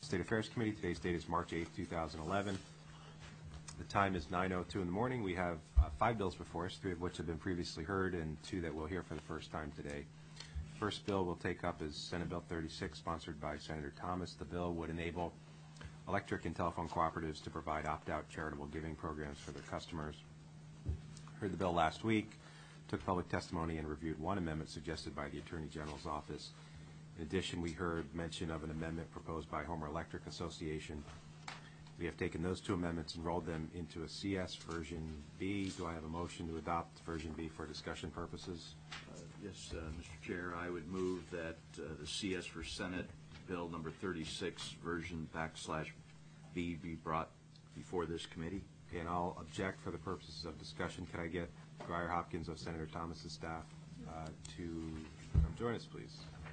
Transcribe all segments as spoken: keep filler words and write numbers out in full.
State Affairs Committee. Today's date is March eighth, two thousand eleven. The time is nine oh two in the morning. We have uh, five bills before us, three of which have been previously heard and two that we'll hear for the first time today. First bill we'll take up is Senate Bill thirty-six, sponsored by Senator Thomas. The bill would enable electric and telephone cooperatives to provide opt-out charitable giving programs for their customers. Heard the bill last week, took public testimony, and reviewed one amendment suggested by the Attorney General's office. In addition, we heard mention of an amendment proposed by Homer Electric Association. We have taken those two amendments and rolled them into a C S version B. Do I have a motion to adopt version B for discussion purposes? Uh, yes, uh, Mister Chair, I would move that uh, the C S for Senate Bill number thirty-six version backslash B be brought before this committee. Okay, and I'll object for the purposes of discussion. Can I get Grier Hopkins of Senator Thomas's staff uh, to come join us, please?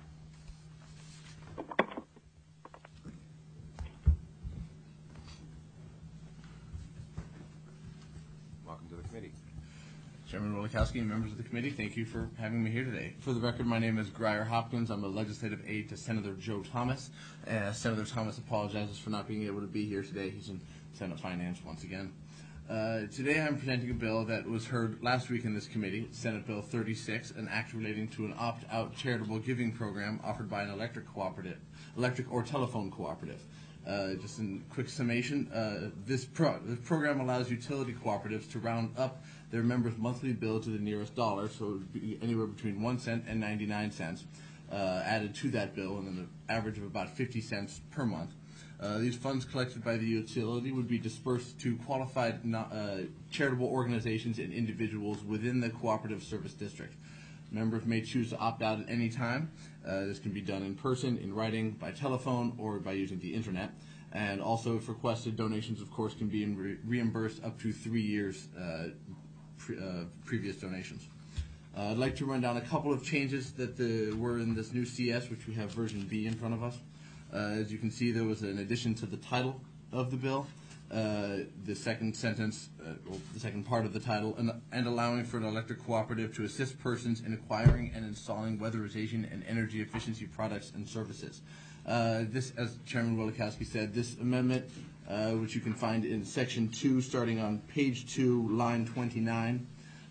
Welcome to the committee. Chairman Wielechowski and members of the committee, thank you for having me here today. For the record, my name is Grier Hopkins. I'm a legislative aide to Senator Joe Thomas. Uh, Senator Thomas apologizes for not being able to be here today. He's in Senate Finance once again. Uh, today I'm presenting a bill that was heard last week in this committee, Senate Bill thirty-six, an act relating to an opt-out charitable giving program offered by an electric cooperative, electric or telephone cooperative. Uh, just in quick summation, uh, this, pro this program allows utility cooperatives to round up their members' monthly bill to the nearest dollar, so it would be anywhere between one cent and ninety-nine cents uh, added to that bill, and then an average of about fifty cents per month. Uh, these funds collected by the utility would be dispersed to qualified not, uh, charitable organizations and individuals within the cooperative service district. Members may choose to opt out at any time. Uh, this can be done in person, in writing, by telephone, or by using the internet. And also, if requested, donations, of course, can be re reimbursed up to three years uh, pre uh, previous donations. Uh, I'd like to run down a couple of changes that the, were in this new C S, which we have version B in front of us. Uh, as you can see, there was an addition to the title of the bill. Uh, the second sentence, uh, well, the second part of the title, and, and allowing for an electric cooperative to assist persons in acquiring and installing weatherization and energy efficiency products and services. Uh, this, as Chairman Wielechowski said, this amendment, uh, which you can find in section two, starting on page two, line twenty-nine,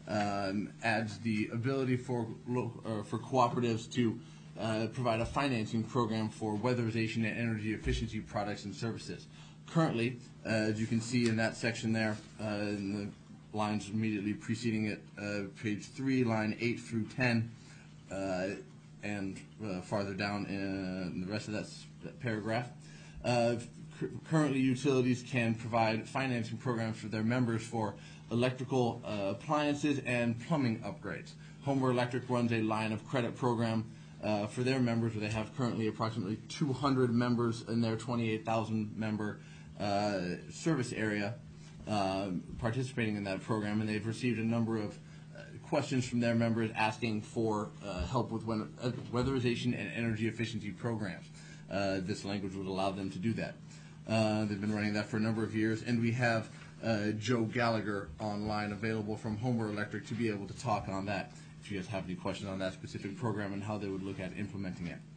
um, adds the ability for uh, for cooperatives to uh, provide a financing program for weatherization and energy efficiency products and services. Currently, uh, as you can see in that section there, uh, in the lines immediately preceding it, uh, page three, line eight through ten, uh, and uh, farther down in the rest of that, that paragraph. Uh, currently, utilities can provide financing programs for their members for electrical uh, appliances and plumbing upgrades. Homer Electric runs a line of credit program uh, for their members, where they have currently approximately two hundred members in their twenty-eight thousand member Uh, service area uh, participating in that program, and they've received a number of uh, questions from their members asking for uh, help with when, uh, weatherization and energy efficiency programs. Uh, this language would allow them to do that. Uh, they've been running that for a number of years, and we have uh, Joe Gallagher online available from Homer Electric to be able to talk on that if you guys have any questions on that specific program and how they would look at implementing it.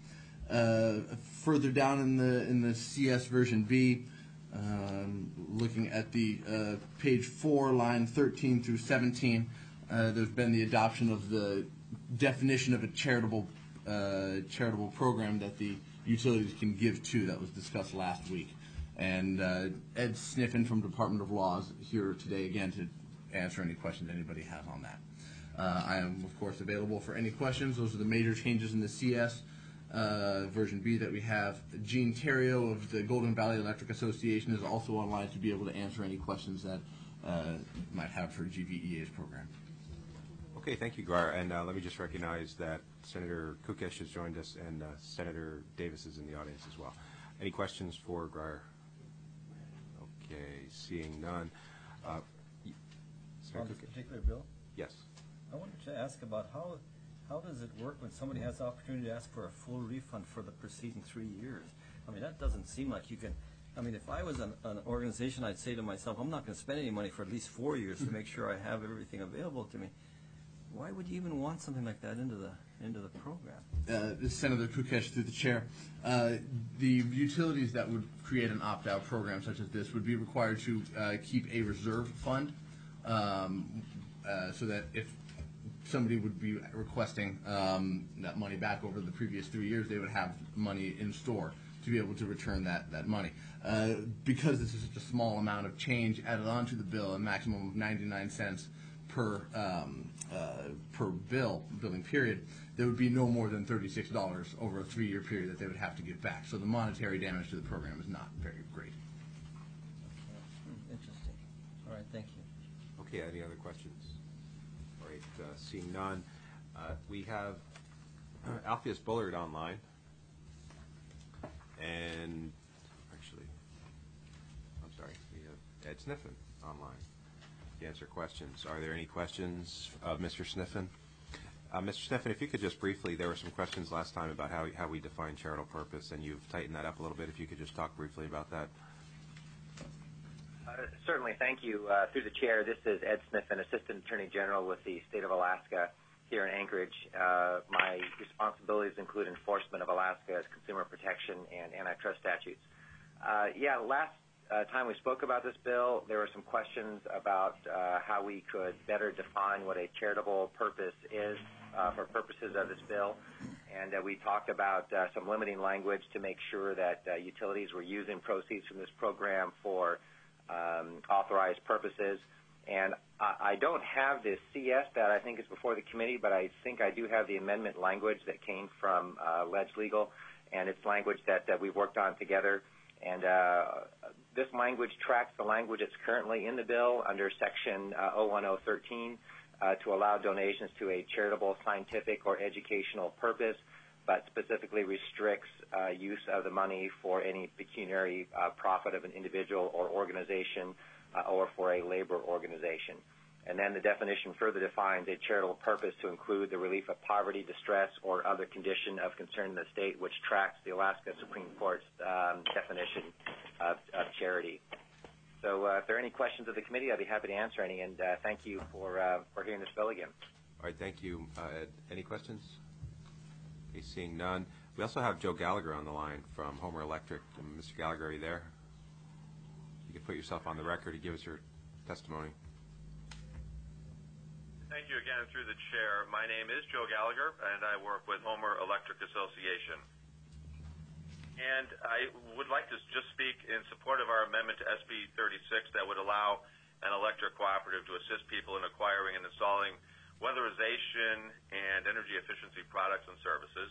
Uh, further down in the in the C S version B, Um, looking at the uh, page four, line thirteen through seventeen, uh, there's been the adoption of the definition of a charitable uh, charitable program that the utilities can give to, that was discussed last week. And uh, Ed Sniffen from Department of Law is here today again to answer any questions anybody has on that. Uh, I am, of course, available for any questions. Those are the major changes in the C S. Uh, version B that we have. Gene Terrio of the Golden Valley Electric Association is also online to be able to answer any questions that uh, you might have for G V E A's program. Okay, thank you, Grier. And uh, let me just recognize that Senator Kukesh has joined us, and uh, Senator Davis is in the audience as well. Any questions for Grier? Okay, seeing none. Uh, On this particular bill? Yes. I wanted to ask about how How does it work when somebody has the opportunity to ask for a full refund for the preceding three years? I mean, that doesn't seem like you can. I mean, if I was an, an organization, I'd say to myself, I'm not going to spend any money for at least four years to make sure I have everything available to me. Why would you even want something like that into the into the program? Uh, Senator Kukesh, through the chair, uh, the utilities that would create an opt-out program such as this would be required to uh, keep a reserve fund, um, uh, so that if somebody would be requesting um, that money back over the previous three years, they would have money in store to be able to return that, that money. Uh, because this is such a small amount of change added onto the bill, a maximum of ninety-nine cents per um, uh, per bill, billing period, there would be no more than thirty-six dollars over a three-year period that they would have to give back. So the monetary damage to the program is not very great. Hmm, interesting. All right, thank you. Okay, any other questions? All right, uh, seeing none, uh, we have uh, Alpheus Bullard online, and actually, I'm sorry, we have Ed Sniffen online to answer questions. Are there any questions of Mister Sniffen? Uh, Mister Sniffen, if you could just briefly, there were some questions last time about how, how we define charitable purpose, and you've tightened that up a little bit. If you could just talk briefly about that. Uh, certainly, thank you. Uh, through the chair, this is Ed Sniffen, Assistant Attorney General with the State of Alaska here in Anchorage. Uh, my responsibilities include enforcement of Alaska's consumer protection and antitrust statutes. Uh, yeah, last uh, time we spoke about this bill, there were some questions about uh, how we could better define what a charitable purpose is uh, for purposes of this bill. And uh, we talked about uh, some limiting language to make sure that uh, utilities were using proceeds from this program for um, authorized purposes. And I, I don't have the C S that I think is before the committee, but I think I do have the amendment language that came from uh, Ledge Legal, and it's language that, that we've worked on together. And uh, this language tracks the language that's currently in the bill under Section uh, oh one oh thirteen uh, to allow donations to a charitable, scientific, or educational purpose, but specifically restricts uh, use of the money for any pecuniary uh, profit of an individual or organization uh, or for a labor organization. And then the definition further defines a charitable purpose to include the relief of poverty, distress, or other condition of concern in the state, which tracks the Alaska Supreme Court's um, definition of, of charity. So uh, if there are any questions of the committee, I'd be happy to answer any, and uh, thank you for, uh, for hearing this bill again. All right, thank you. Uh, Ed, any questions? Okay, seeing none. We also have Joe Gallagher on the line from Homer Electric. Um, Mister Gallagher, are you there? You can put yourself on the record to give us your testimony. Thank you again through the chair. My name is Joe Gallagher, and I work with Homer Electric Association. And I would like to just speak in support of our amendment to S B thirty-six that would allow an electric cooperative to assist people in acquiring and installing weatherization and energy efficiency products and services.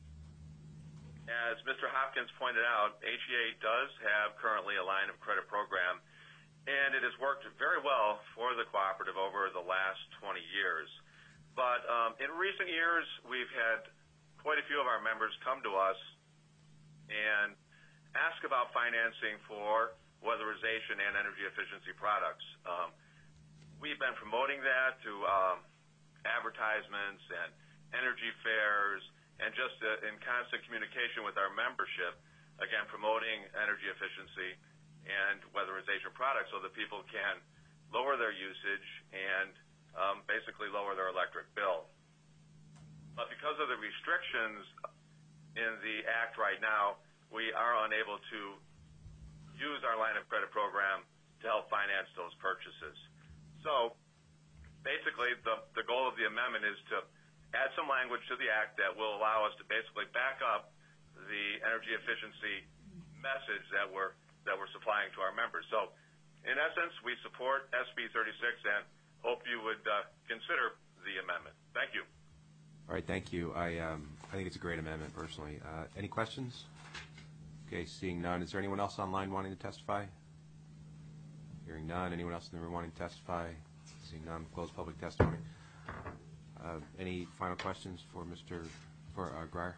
As Mister Hopkins pointed out, H E A does have currently a line of credit program, and it has worked very well for the cooperative over the last twenty years. But um, in recent years, we've had quite a few of our members come to us and ask about financing for weatherization and energy efficiency products. Um, we've been promoting that through um, advertisements and energy fairs and just uh, in constant communication with our membership, again, promoting energy efficiency and weatherization products so that people can lower their usage and um, basically lower their electric bill. But because of the restrictions in the Act right now, we are unable to use our line of credit program to help finance those purchases. So basically the, the goal of the amendment is to add some language to the Act that will allow us to basically back up the energy efficiency message that we're that we're supplying to our members. So in essence, we support S B thirty-six and hope you would uh, consider the amendment. Thank you. All right, thank you. I, um, I think it's a great amendment, personally. Uh, any questions? Okay, seeing none. Is there anyone else online wanting to testify? Hearing none. Anyone else in the room wanting to testify? Seeing none. Close public testimony. Uh, any final questions for Mister for uh, Grier?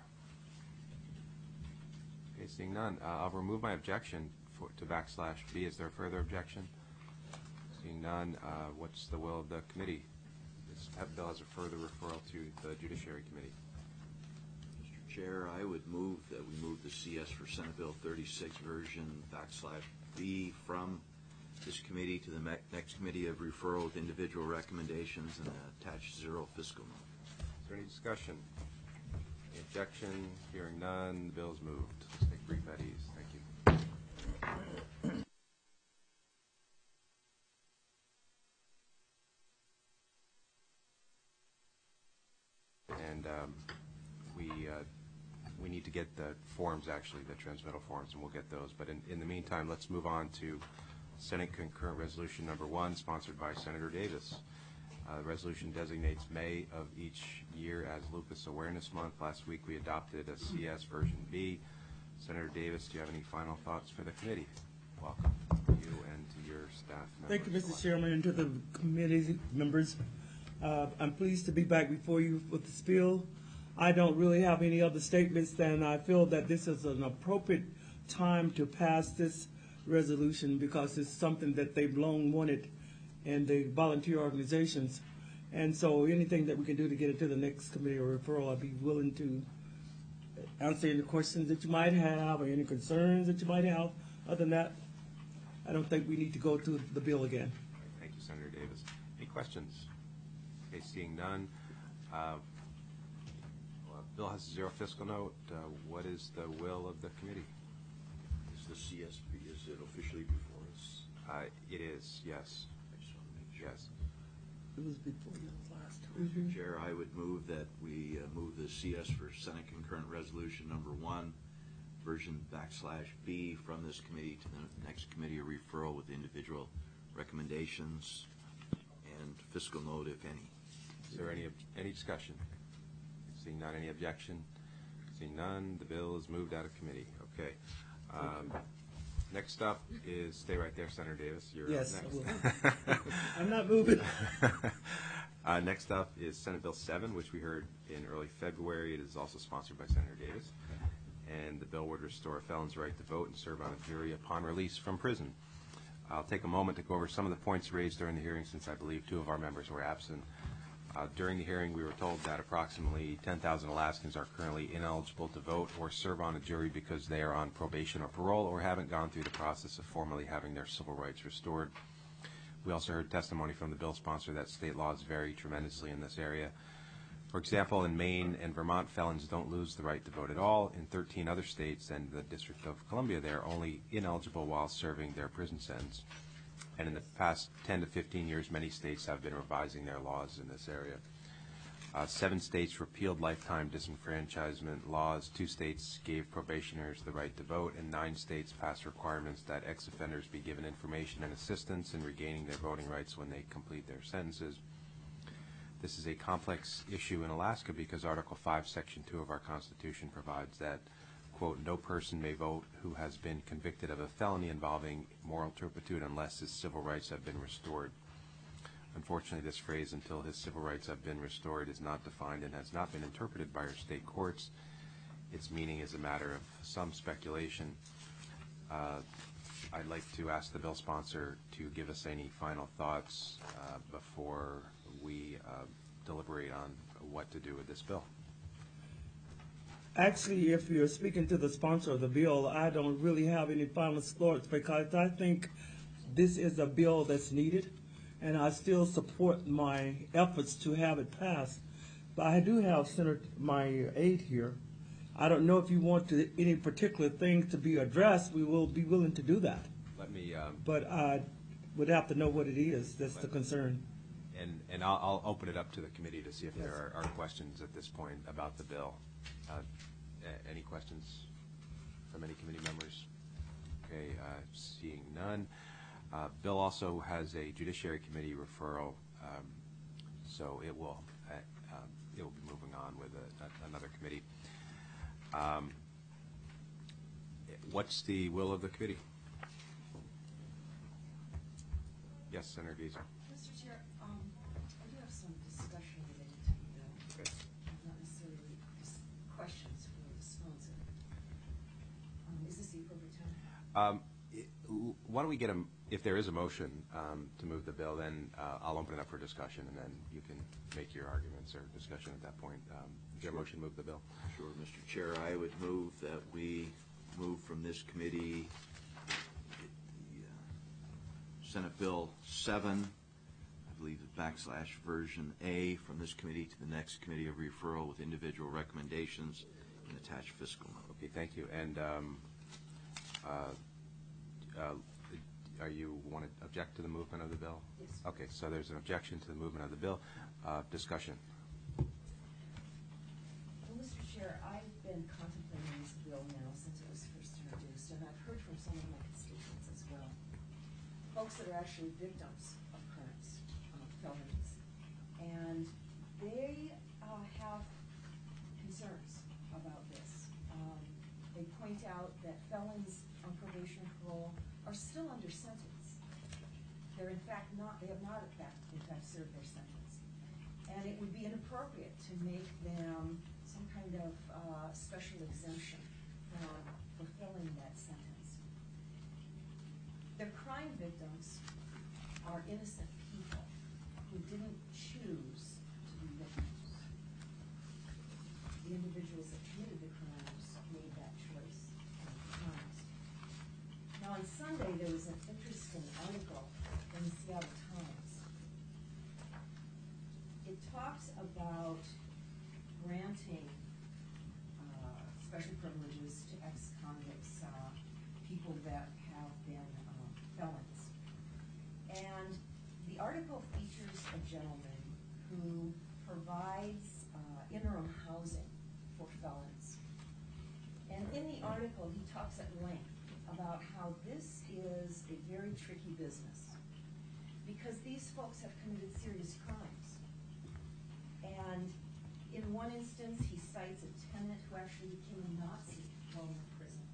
Okay, seeing none. Uh, I'll remove my objection for, to backslash B. Is there further objection? Seeing none. Uh, what's the will of the committee? This bill has a further referral to the Judiciary Committee. Mister Chair, I would move that we move the C S for Senate Bill thirty-six version backslash B from this committee to the me next committee of referral with individual recommendations and attach zero fiscal note. Is there any discussion? Objection? Hearing none, the bill is moved. Let's take a brief at ease. Thank you. And um, we uh, we need to get the forms, actually, the transmittal forms, and we'll get those. But in, in the meantime, let's move on to Senate Concurrent Resolution Number One, sponsored by Senator Davis. Uh, the resolution designates May of each year as Lupus Awareness Month. Last week we adopted a C S version B. Senator Davis, do you have any final thoughts for the committee? Welcome to you and to your staff members. Thank you, Mister Chairman, and to the committee members. Uh, I'm pleased to be back before you with this bill. I don't really have any other statements than I feel that this is an appropriate time to pass this resolution because it's something that they've long wanted in the volunteer organizations. And so anything that we can do to get it to the next committee or referral, I'd be willing to answer any questions that you might have or any concerns that you might have. Other than that, I don't think we need to go to the bill again. Thank you, Senator Davis. Any questions? Okay, seeing none. Uh, well, bill has a zero fiscal note. Uh, what is the will of the committee? Is the C S B, is it officially before us? Uh, it is, yes. I just want to make sure. Yes. It was before you last. Mister Chair, I would move that we uh, move the C S for Senate Concurrent Resolution Number One, version backslash B, from this committee to the next committee, a referral with individual recommendations and fiscal note, if any. Is there any any discussion? Seeing none, any objection? Seeing none, the bill is moved out of committee. Okay. Um, next up is, stay right there, Senator Davis. You're Yes, up I next. will. I'm not moving. uh, next up is Senate Bill seven, which we heard in early February. It is also sponsored by Senator Davis. And the bill would restore a felon's right to vote and serve on a jury upon release from prison. I'll take a moment to go over some of the points raised during the hearing, since I believe two of our members were absent. Uh, during the hearing, we were told that approximately ten thousand Alaskans are currently ineligible to vote or serve on a jury because they are on probation or parole or haven't gone through the process of formally having their civil rights restored. We also heard testimony from the bill sponsor that state laws vary tremendously in this area. For example, in Maine and Vermont, felons don't lose the right to vote at all. In thirteen other states and the District of Columbia, they are only ineligible while serving their prison sentence. And in the past ten to fifteen years, many states have been revising their laws in this area. Uh, seven states repealed lifetime disenfranchisement laws. Two states gave probationers the right to vote, and nine states passed requirements that ex-offenders be given information and assistance in regaining their voting rights when they complete their sentences. This is a complex issue in Alaska because Article five, Section two of our Constitution provides that, quote, no person may vote who has been convicted of a felony involving moral turpitude unless his civil rights have been restored. Unfortunately, this phrase, until his civil rights have been restored, is not defined and has not been interpreted by our state courts. Its meaning is a matter of some speculation. Uh, I'd like to ask the bill sponsor to give us any final thoughts uh, before we uh, deliberate on what to do with this bill. Actually, if you're speaking to the sponsor of the bill, I don't really have any final thoughts because I think this is a bill that's needed, and I still support my efforts to have it passed. But I do have Senator, my aide here. I don't know if you want to, any particular things to be addressed. We will be willing to do that. Let me, um, But I would have to know what it is. That's the concern. and, and I'll, I'll open it up to the committee to see if Yes. there are, are questions at this point about the bill. Uh, a- Any questions from any committee members? Okay, uh, seeing none. Uh, Bill also has a Judiciary Committee referral, um, so it will uh, um, it will be moving on with a, a, another committee. Um, what's the will of the committee? Yes, Senator Gieser. Mister Chair, um, I do have some discussion related to the bill, Okay. not necessarily just questions for the sponsor. Um, is this the appropriate time? Um, it- l- Why don't we get a, if there is a motion um, to move the bill, then uh, I'll open it up for discussion, and then you can make your arguments or discussion at that point. Um, Is there a motion to move the bill? Sure, Mister Chair, I would move that we move from this committee the uh, Senate Bill seven, I believe the backslash version A from this committee to the next committee of referral with individual recommendations and attached fiscal note. Okay, thank you. And um, uh, uh, are you want to object to the movement of the bill? Yes. Okay, so there's an objection to the movement of the bill. Uh, discussion. Well, Mister Chair, I've been contemplating this bill now since it was first introduced, and I've heard from some of my constituents as well. Folks that are actually victims of crimes, uh, felonies, and they uh, have concerns about this. Um, they point out that felons on probation and parole are still under sentence. They're in fact not, they have not in fact, in fact served their sentence. And it would be inappropriate to make them some kind of uh, special exemption from fulfilling that sentence. Their crime victims are innocent people who didn't choose to be victims. The individuals that committed the crimes made that choice at the times. Now on Sunday there was an interesting article in the Seattle Times. It talks about granting uh, special privileges to ex-convicts, uh, people that have been uh, felons. And the article features a gentleman who provides uh, interim housing for felons. And in the article, he talks at length about how this is a very tricky business because these folks have committed serious crimes. And in one instance, he cites a tenant who actually became a Nazi while in prison.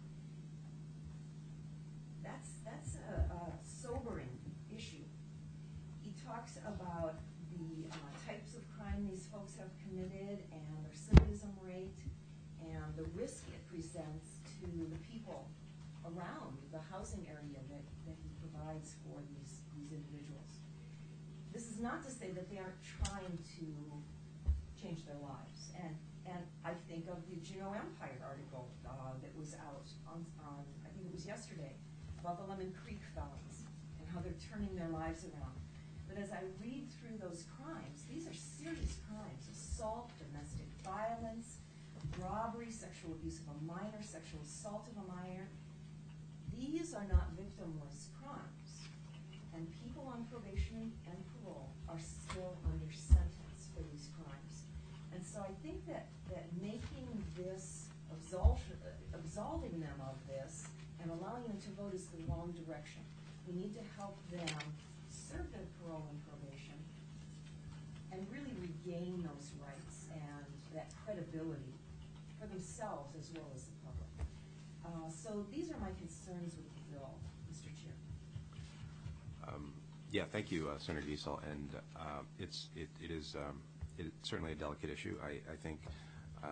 That's, that's a, a sobering issue. He talks about the uh, types of crime these folks have committed and their recidivism rate and the risk it presents to the people around the housing area that, that he provides for these, these individuals. This is not to say that they aren't trying to change their lives. And, and I think of the Juneau Empire article uh, that was out on, on, I think it was yesterday, about the Lemon Creek felons and how they're turning their lives around. But as I read through those crimes, these are serious crimes: assault, domestic violence, robbery, sexual abuse of a minor, sexual assault of a minor. These are not victimless crimes. And people on probation and parole are still under sentence for these crimes. And so I think that, that making this, absolve, absolving them of this and allowing them to vote is the wrong direction. We need to help them serve their parole and probation and really regain those rights and that credibility for themselves as well as the public. Uh, so these are my concerns with the bill, Mister Chair. Um, yeah, thank you, uh, Senator Giesel. And uh, it's it, it is um, it's certainly a delicate issue. I, I think uh,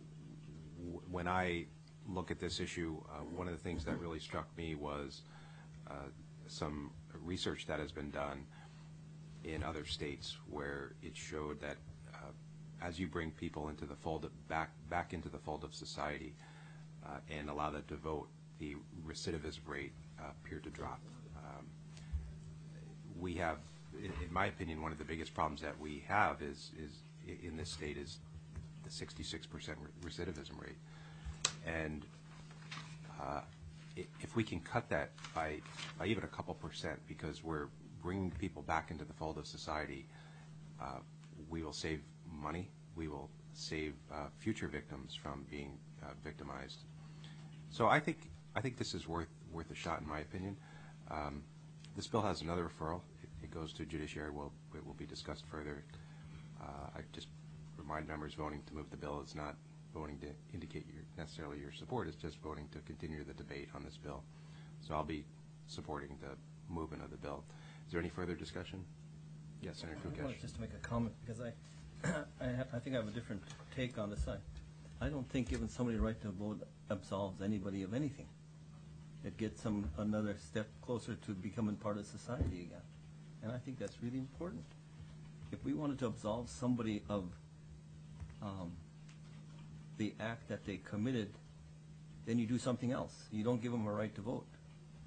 w when I look at this issue, uh, one of the things that really struck me was uh, some research that has been done in other states where it showed that uh, as you bring people into the fold of, back back into the fold of society uh, and allow them to vote, the recidivism rate uh, appeared to drop. Um, we have, in, in my opinion, one of the biggest problems that we have is is in this state is the sixty-six percent recidivism rate, and uh, if we can cut that by, by even a couple percent, because we're bringing people back into the fold of society, uh, we will save money. We will save uh, future victims from being uh, victimized. So I think I think this is worth worth a shot, in my opinion. Um, this bill has another referral. It, it goes to judiciary. Will it will be discussed further. Uh, I just remind members voting to move the bill is not voting to indicate your, necessarily your support. It's just voting to continue the debate on this bill. So I'll be supporting the movement of the bill. Is there any further discussion? Yes, Senator I Kukesh. wanted just to make a comment because I, I, ha I think I have a different take on this. I, I don't think giving somebody the right to vote absolves anybody of anything. It gets them another step closer to becoming part of society again, and I think that's really important. If we wanted to absolve somebody of um, the act that they committed, then you do something else. You don't give them a right to vote.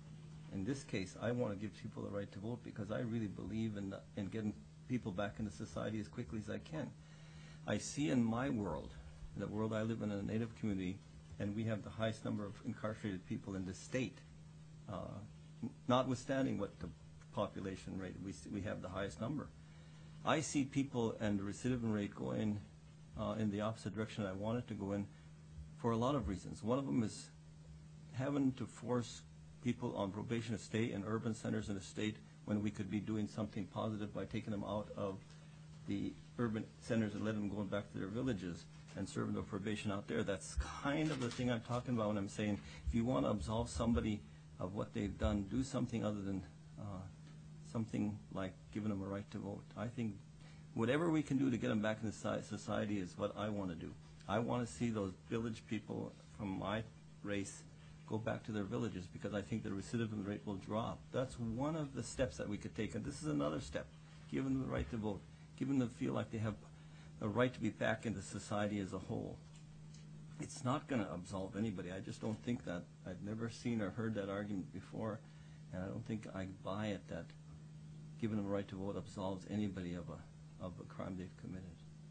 in this case, I want to give people the right to vote because I really believe in, the, in getting people back into society as quickly as I can. I see in my world, the world I live in, a Native community, and we have the highest number of incarcerated people in the state. Uh, notwithstanding what the population rate, we, we have the highest number. I see people and the recidivism rate going uh, in the opposite direction I want it to go in for a lot of reasons. One of them is having to force people on probation to stay in urban centers in the state when we could be doing something positive by taking them out of the urban centers and letting them go back to their villages and serving their probation out there. That's kind of the thing I'm talking about when I'm saying if you want to absolve somebody of what they've done, do something other than uh, something like giving them a right to vote. I think whatever we can do to get them back into society is what I want to do. I want to see those village people from my race go back to their villages because I think the recidivism rate will drop. That's one of the steps that we could take, and this is another step. Give them the right to vote. Give them to feel like they have a right to be back into society as a whole. It's not going to absolve anybody. I just don't think that. I've never seen or heard that argument before, and I don't think I buy it that giving them a right to vote absolves anybody of a, of a crime they've committed.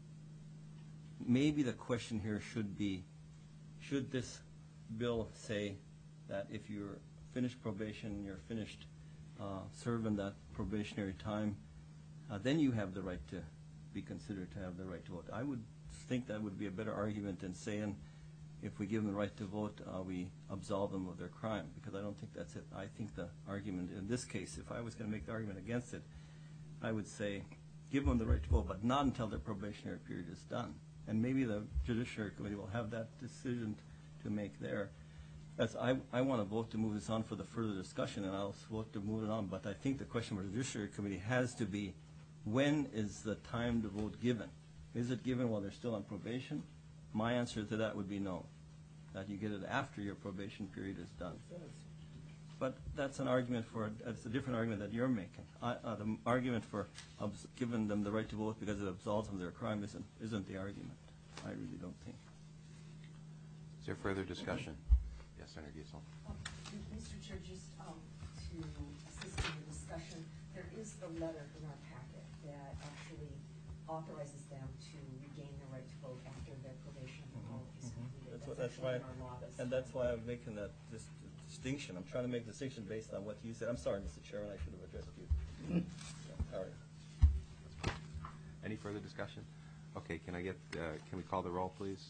Maybe the question here should be, should this bill say that if you're finished probation, you're finished uh, serving that probationary time, uh, then you have the right to be considered to have the right to vote. I would think that would be a better argument than saying if we give them the right to vote, uh, we absolve them of their crime, because I don't think that's it. I think the argument in this case, if I was going to make the argument against it, I would say give them the right to vote, but not until their probationary period is done. And maybe the Judiciary Committee will have that decision to make there. That's, I, I want to vote to move this on for the further discussion, and I'll vote to move it on. But I think the question for the Judiciary Committee has to be, when is the time to vote given? Is it given while they're still on probation? My answer to that would be no, that you get it after your probation period is done. But that's an argument for, it's a different argument that you're making. I, uh, the argument for abs giving them the right to vote because it absolves them of their crime isn't, isn't the argument. I really don't think. Is there further discussion? Yes, Senator Giesel. Um, Mister Chair, just um, to assist in the discussion, there is the letter in our packet that actually authorizes them to regain their right to vote after their probation mm-hmm. is completed. That's, that's, what, that's why, and that's why I'm making that dis distinction. I'm trying to make a distinction based on what you said. I'm sorry, Mister Chairman, I should have addressed you. So, all right. Any further discussion? Okay, can I get, uh, can we call the roll, please?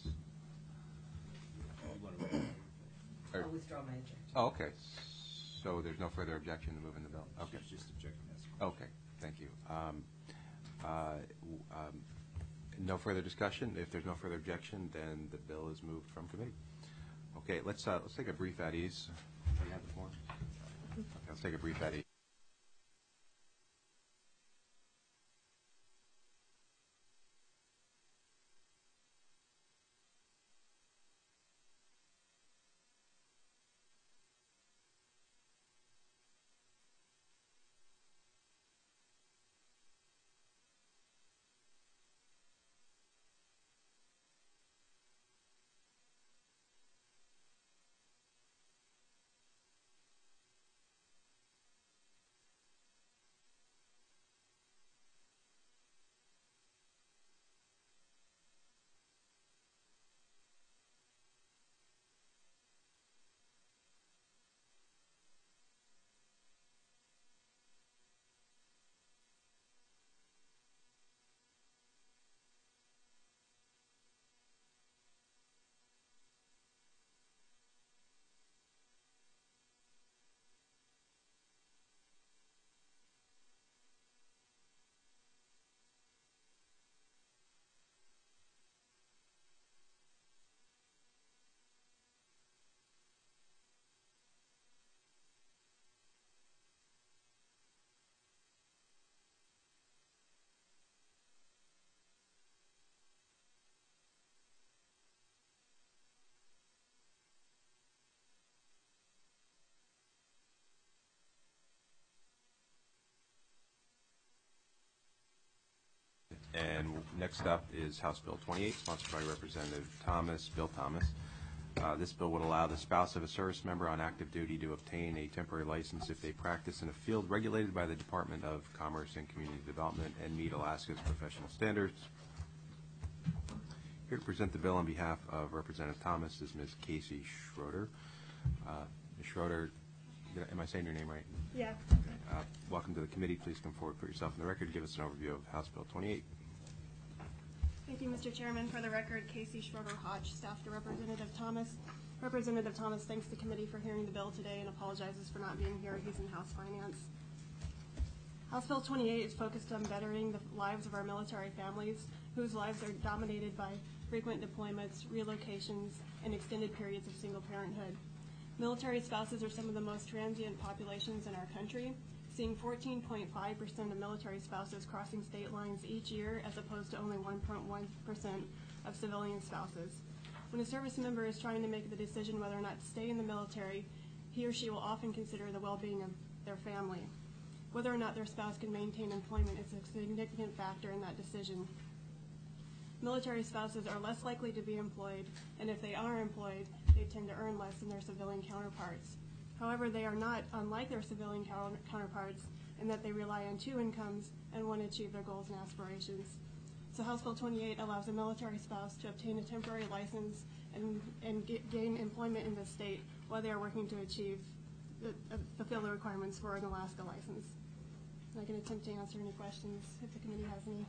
I'll withdraw my objection. Oh, okay. So there's no further objection to moving the bill? Okay. Just objecting this. Okay, thank you. Um, uh, um, no further discussion. If there's no further objection, then the bill is moved from committee. Okay, let's uh, let's take a brief at ease. Do you have the form? Okay, let's take a brief at ease. And next up is House Bill twenty-eight, sponsored by Representative Thomas, Bill Thomas. Uh, This bill would allow the spouse of a service member on active duty to obtain a temporary license if they practice in a field regulated by the Department of Commerce and Community Development and meet Alaska's professional standards. Here to present the bill on behalf of Representative Thomas is Miz Casey Schroeder. Uh, Miz Schroeder, did I- am I saying your name right? Yeah. Uh, Welcome to the committee. Please come forward, put yourself on the record, give us an overview of House Bill twenty-eight. Thank you, Mister Chairman. For the record, Casey Schroeder Hodge, staff to Representative Thomas. Representative Thomas thanks the committee for hearing the bill today and apologizes for not being here. He's in House Finance. House Bill twenty-eight is focused on bettering the lives of our military families, whose lives are dominated by frequent deployments, relocations, and extended periods of single parenthood. Military spouses are some of the most transient populations in our country, seeing fourteen point five percent of military spouses crossing state lines each year as opposed to only one point one percent of civilian spouses. When a service member is trying to make the decision whether or not to stay in the military, he or she will often consider the well-being of their family. Whether or not their spouse can maintain employment is a significant factor in that decision. Military spouses are less likely to be employed, and if they are employed, they tend to earn less than their civilian counterparts. However, they are not unlike their civilian counterparts in that they rely on two incomes and want to achieve their goals and aspirations. So House Bill twenty-eight allows a military spouse to obtain a temporary license and, and get, gain employment in the state while they are working to achieve, the, uh, fulfill the requirements for an Alaska license. I can attempt to answer any questions if the committee has any.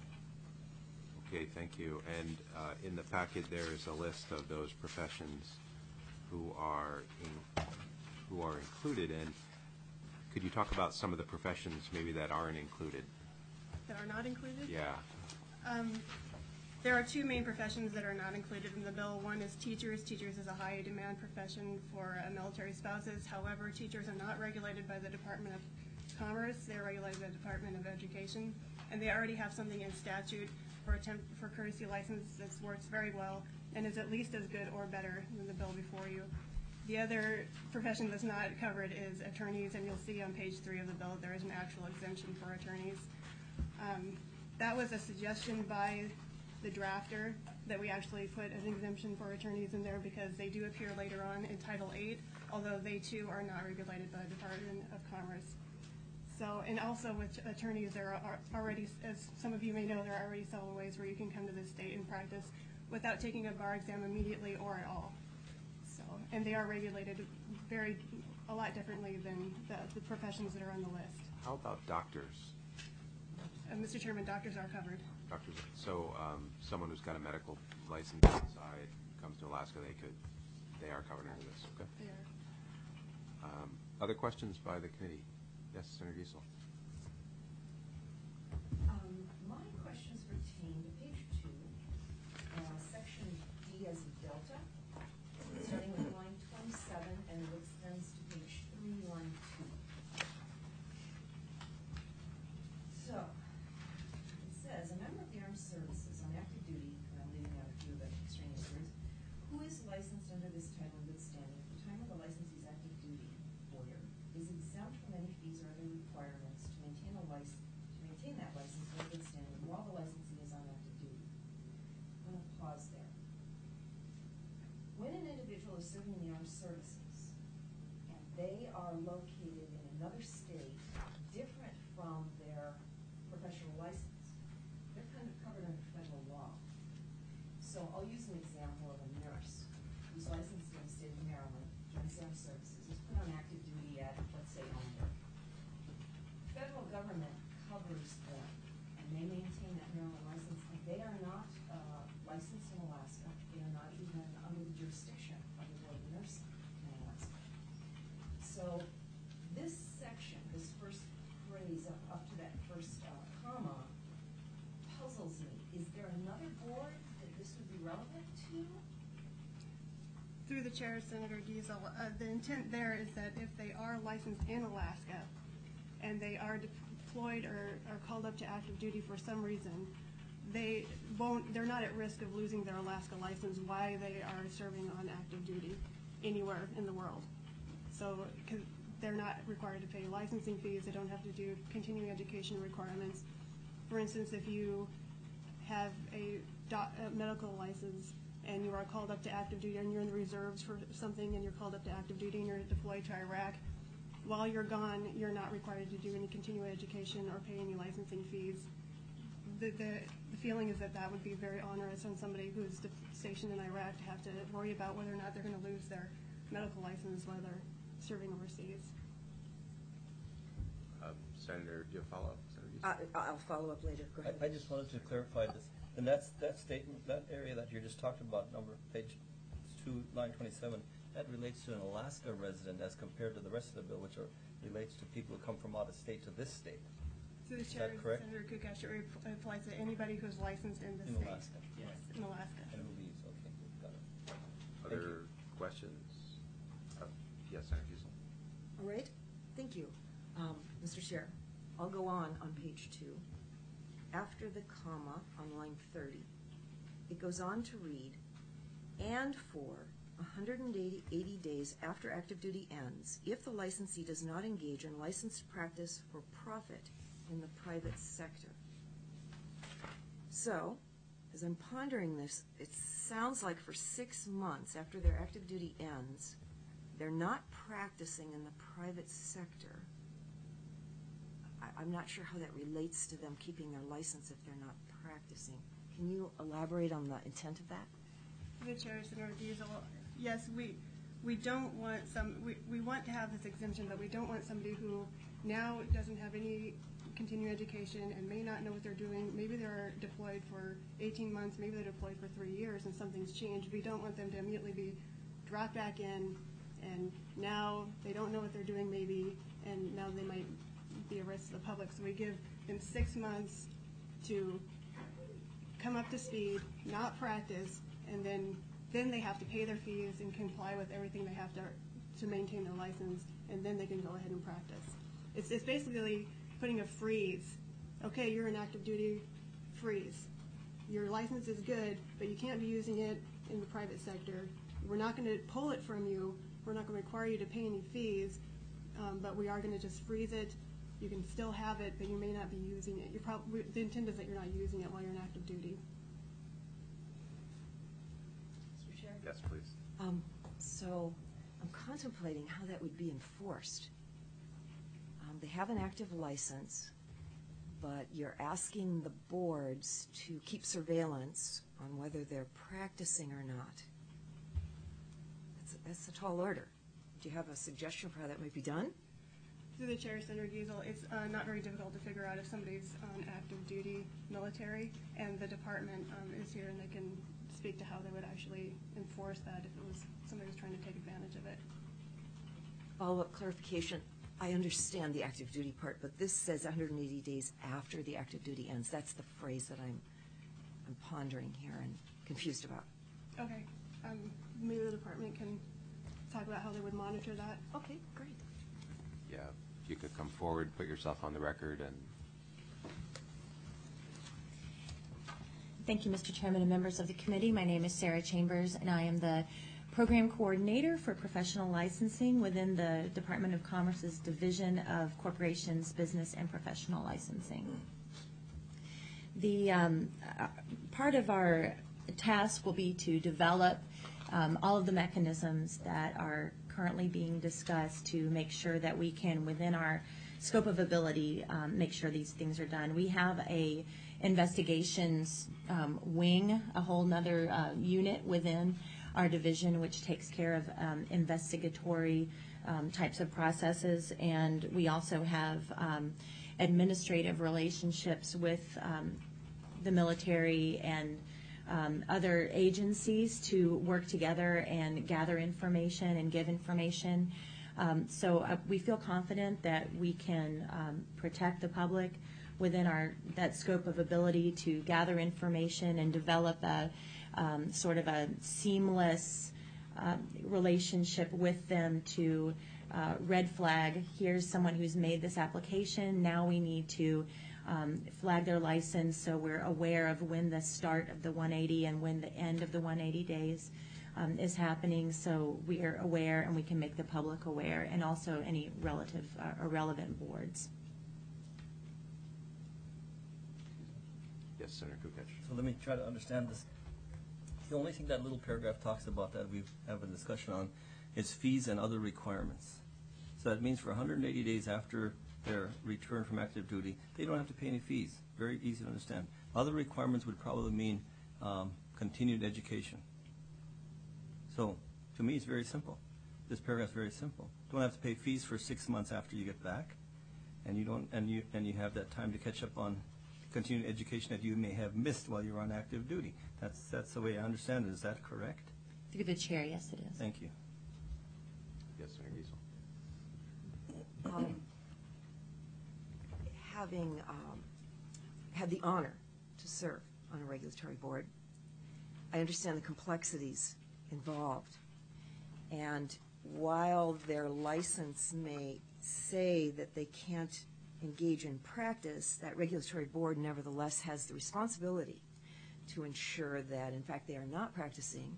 Okay, thank you. And uh, in the packet, there is a list of those professions who are in, who are included. And could you talk about some of the professions maybe that aren't included? That are not included? Yeah. Um, there are two main professions that are not included in the bill. One is teachers. Teachers is a high demand profession for uh, military spouses. However, teachers are not regulated by the Department of Commerce. They're regulated by the Department of Education, and they already have something in statute for a temp for courtesy license that works very well and is at least as good or better than the bill before you. The other profession that's not covered is attorneys, and you'll see on page three of the bill there is an actual exemption for attorneys. Um, that was a suggestion by the drafter that we actually put an exemption for attorneys in there because they do appear later on in Title eight, although they too are not regulated by the Department of Commerce. So, and also with attorneys, there are already, as some of you may know, there are already several ways where you can come to the state and practice without taking a bar exam immediately or at all. So, and they are regulated very, a lot differently than the, the professions that are on the list. How about doctors? Uh, Mister Chairman, doctors are covered. Doctors. So um, someone who's got a medical license outside comes to Alaska, they could, they are covered under this. Okay. They are. Um, other questions by the committee? Yes, Senator Giesel. Um, my questions pertain to page two, uh, section D as in Delta, starting with line twenty-seven, and it extends to page three, line two. So, it says, a member of the armed services on active duty, and I'm leaving out a few of the extraneous words, who is licensed under this title in good standing at the time of the licensee's active duty order, is exempt from any fees or other requirements to maintain a license, to maintain that license in good standing while the licensee is on active duty. I'm going to pause there. When an individual is serving in the armed services and they are located in another state different from their professional license, they're kind of covered under federal law. So I'll use an example of a nurse who's licensed in the state of Maryland, joins the armed services, is put on active duty at, let's say, Elmwood. Federal government covers them, and they maintain that Maryland license, and they are not uh, licensed in Alaska. They are not even under the jurisdiction of the Board of Nursing in Alaska. So this section, this first phrase up, up to that first uh, comma, puzzles me. Is there another board that this would be relevant to? Through the chair, Senator Giesel, uh, the intent there is that if they are licensed in Alaska and they are deployed or are called up to active duty for some reason, they won't, they're not at risk of losing their Alaska license while they are serving on active duty anywhere in the world. So, cause they're not required to pay licensing fees, they don't have to do continuing education requirements. For instance, if you have a, doc, a medical license and you are called up to active duty and you're in the reserves for something and you're called up to active duty and you're deployed to Iraq, while you're gone, you're not required to do any continuing education or pay any licensing fees. The, the, the feeling is that that would be very onerous on somebody who's de- stationed in Iraq to have to worry about whether or not they're going to lose their medical license while they're serving overseas. Uh, Senator, do you have a follow-up? Senator Giesel? I, I'll follow up later. Go ahead. I, I just wanted to clarify this, and that's, that statement, that area that you're just talking about, number, page two, line twenty-seven, that relates to an Alaska resident as compared to the rest of the bill, which are, relates to people who come from out of state to this state. So the Is chair, that correct? Senator Kukash, it re- applies to anybody who's licensed in the In state. Alaska. Yes, Right. in Alaska. And who leaves, okay, got it. Other questions? Uh, Yes, Senator Giesel. All right, thank you. Um, Mister Chair, I'll go on on page two. After the comma on line thirty, it goes on to read, and for one hundred eighty days after active duty ends, if the licensee does not engage in licensed practice for profit in the private sector. So, as I'm pondering this, it sounds like for six months after their active duty ends, they're not practicing in the private sector. I, I'm not sure how that relates to them keeping their license if they're not practicing. Can you elaborate on the intent of that? The chair, Senator Giesel, yes, we we don't want some. We, we want to have this exemption, but we don't want somebody who now doesn't have any continuing education and may not know what they're doing. Maybe they're deployed for eighteen months. Maybe they're deployed for three years, and something's changed. We don't want them to immediately be dropped back in, and now they don't know what they're doing. Maybe, and now they might be a risk to the public. So we give them six months to come up to speed, not practice, and then then they have to pay their fees and comply with everything they have to to maintain their license, and then they can go ahead and practice. It's, it's basically putting a freeze. Okay, you're in active duty, freeze. Your license is good, but you can't be using it in the private sector. We're not going to pull it from you. We're not going to require you to pay any fees, um, but we are going to just freeze it. You can still have it, but you may not be using it. You're probably, the intent is that you're not using it while you're in active duty. Mister Chair? Yes, please. Um, so I'm contemplating how that would be enforced. Um, they have an active license, but you're asking the boards to keep surveillance on whether they're practicing or not. That's a, that's a tall order. Do you have a suggestion for how that might be done? Through the chair, Senator Giesel, it's uh, not very difficult to figure out if somebody's on active duty military, and the department um, is here and they can speak to how they would actually enforce that if it was somebody was trying to take advantage of it. Follow-up clarification. I understand the active duty part, but this says one hundred eighty days after the active duty ends. That's the phrase that I'm, I'm pondering here and confused about. Okay. Um, maybe the department can talk about how they would monitor that. Okay, great. Yeah, if you could come forward, put yourself on the record, and Thank you, Mister Chairman and members of the committee. My name is Sarah Chambers, and I am the Program Coordinator for Professional Licensing within the Department of Commerce's Division of Corporations, Business, and Professional Licensing. The um, uh, part of our task will be to develop um, all of the mechanisms that are currently being discussed to make sure that we can, within our scope of ability, um, make sure these things are done. We have a investigations um, wing, a whole nother uh, unit within our division, which takes care of um, investigatory um, types of processes, and we also have um, administrative relationships with um, the military and um, other agencies to work together and gather information and give information. Um, so uh, we feel confident that we can um, protect the public within our that scope of ability to gather information and develop a um, sort of a seamless uh, relationship with them to uh, red flag, here's someone who's made this application, now we need to um, flag their license so we're aware of when the start of the one eighty and when the end of the one eighty days um, is happening, so we are aware and we can make the public aware, and also any relative uh, or relevant boards. yes, Senator Kukash. So let me try to understand this. The only thing that little paragraph talks about that we have a discussion on is fees and other requirements. So that means for one hundred eighty days after their return from active duty, they don't have to pay any fees. Very easy to understand. Other requirements would probably mean um, continued education. So to me, it's very simple. This paragraph is very simple. Don't have to pay fees for six months after you get back, and you don't, and you and you have that time to catch up on continued education that you may have missed while you're on active duty. That's that's the way I understand it. Is that correct? Through the chair, yes, it is. Thank you. Yes, Senator Giesel. Um, having um, had the honor to serve on a regulatory board, I understand the complexities involved. And while their license may say that they can't engage in practice, that regulatory board nevertheless has the responsibility to ensure that, in fact, they are not practicing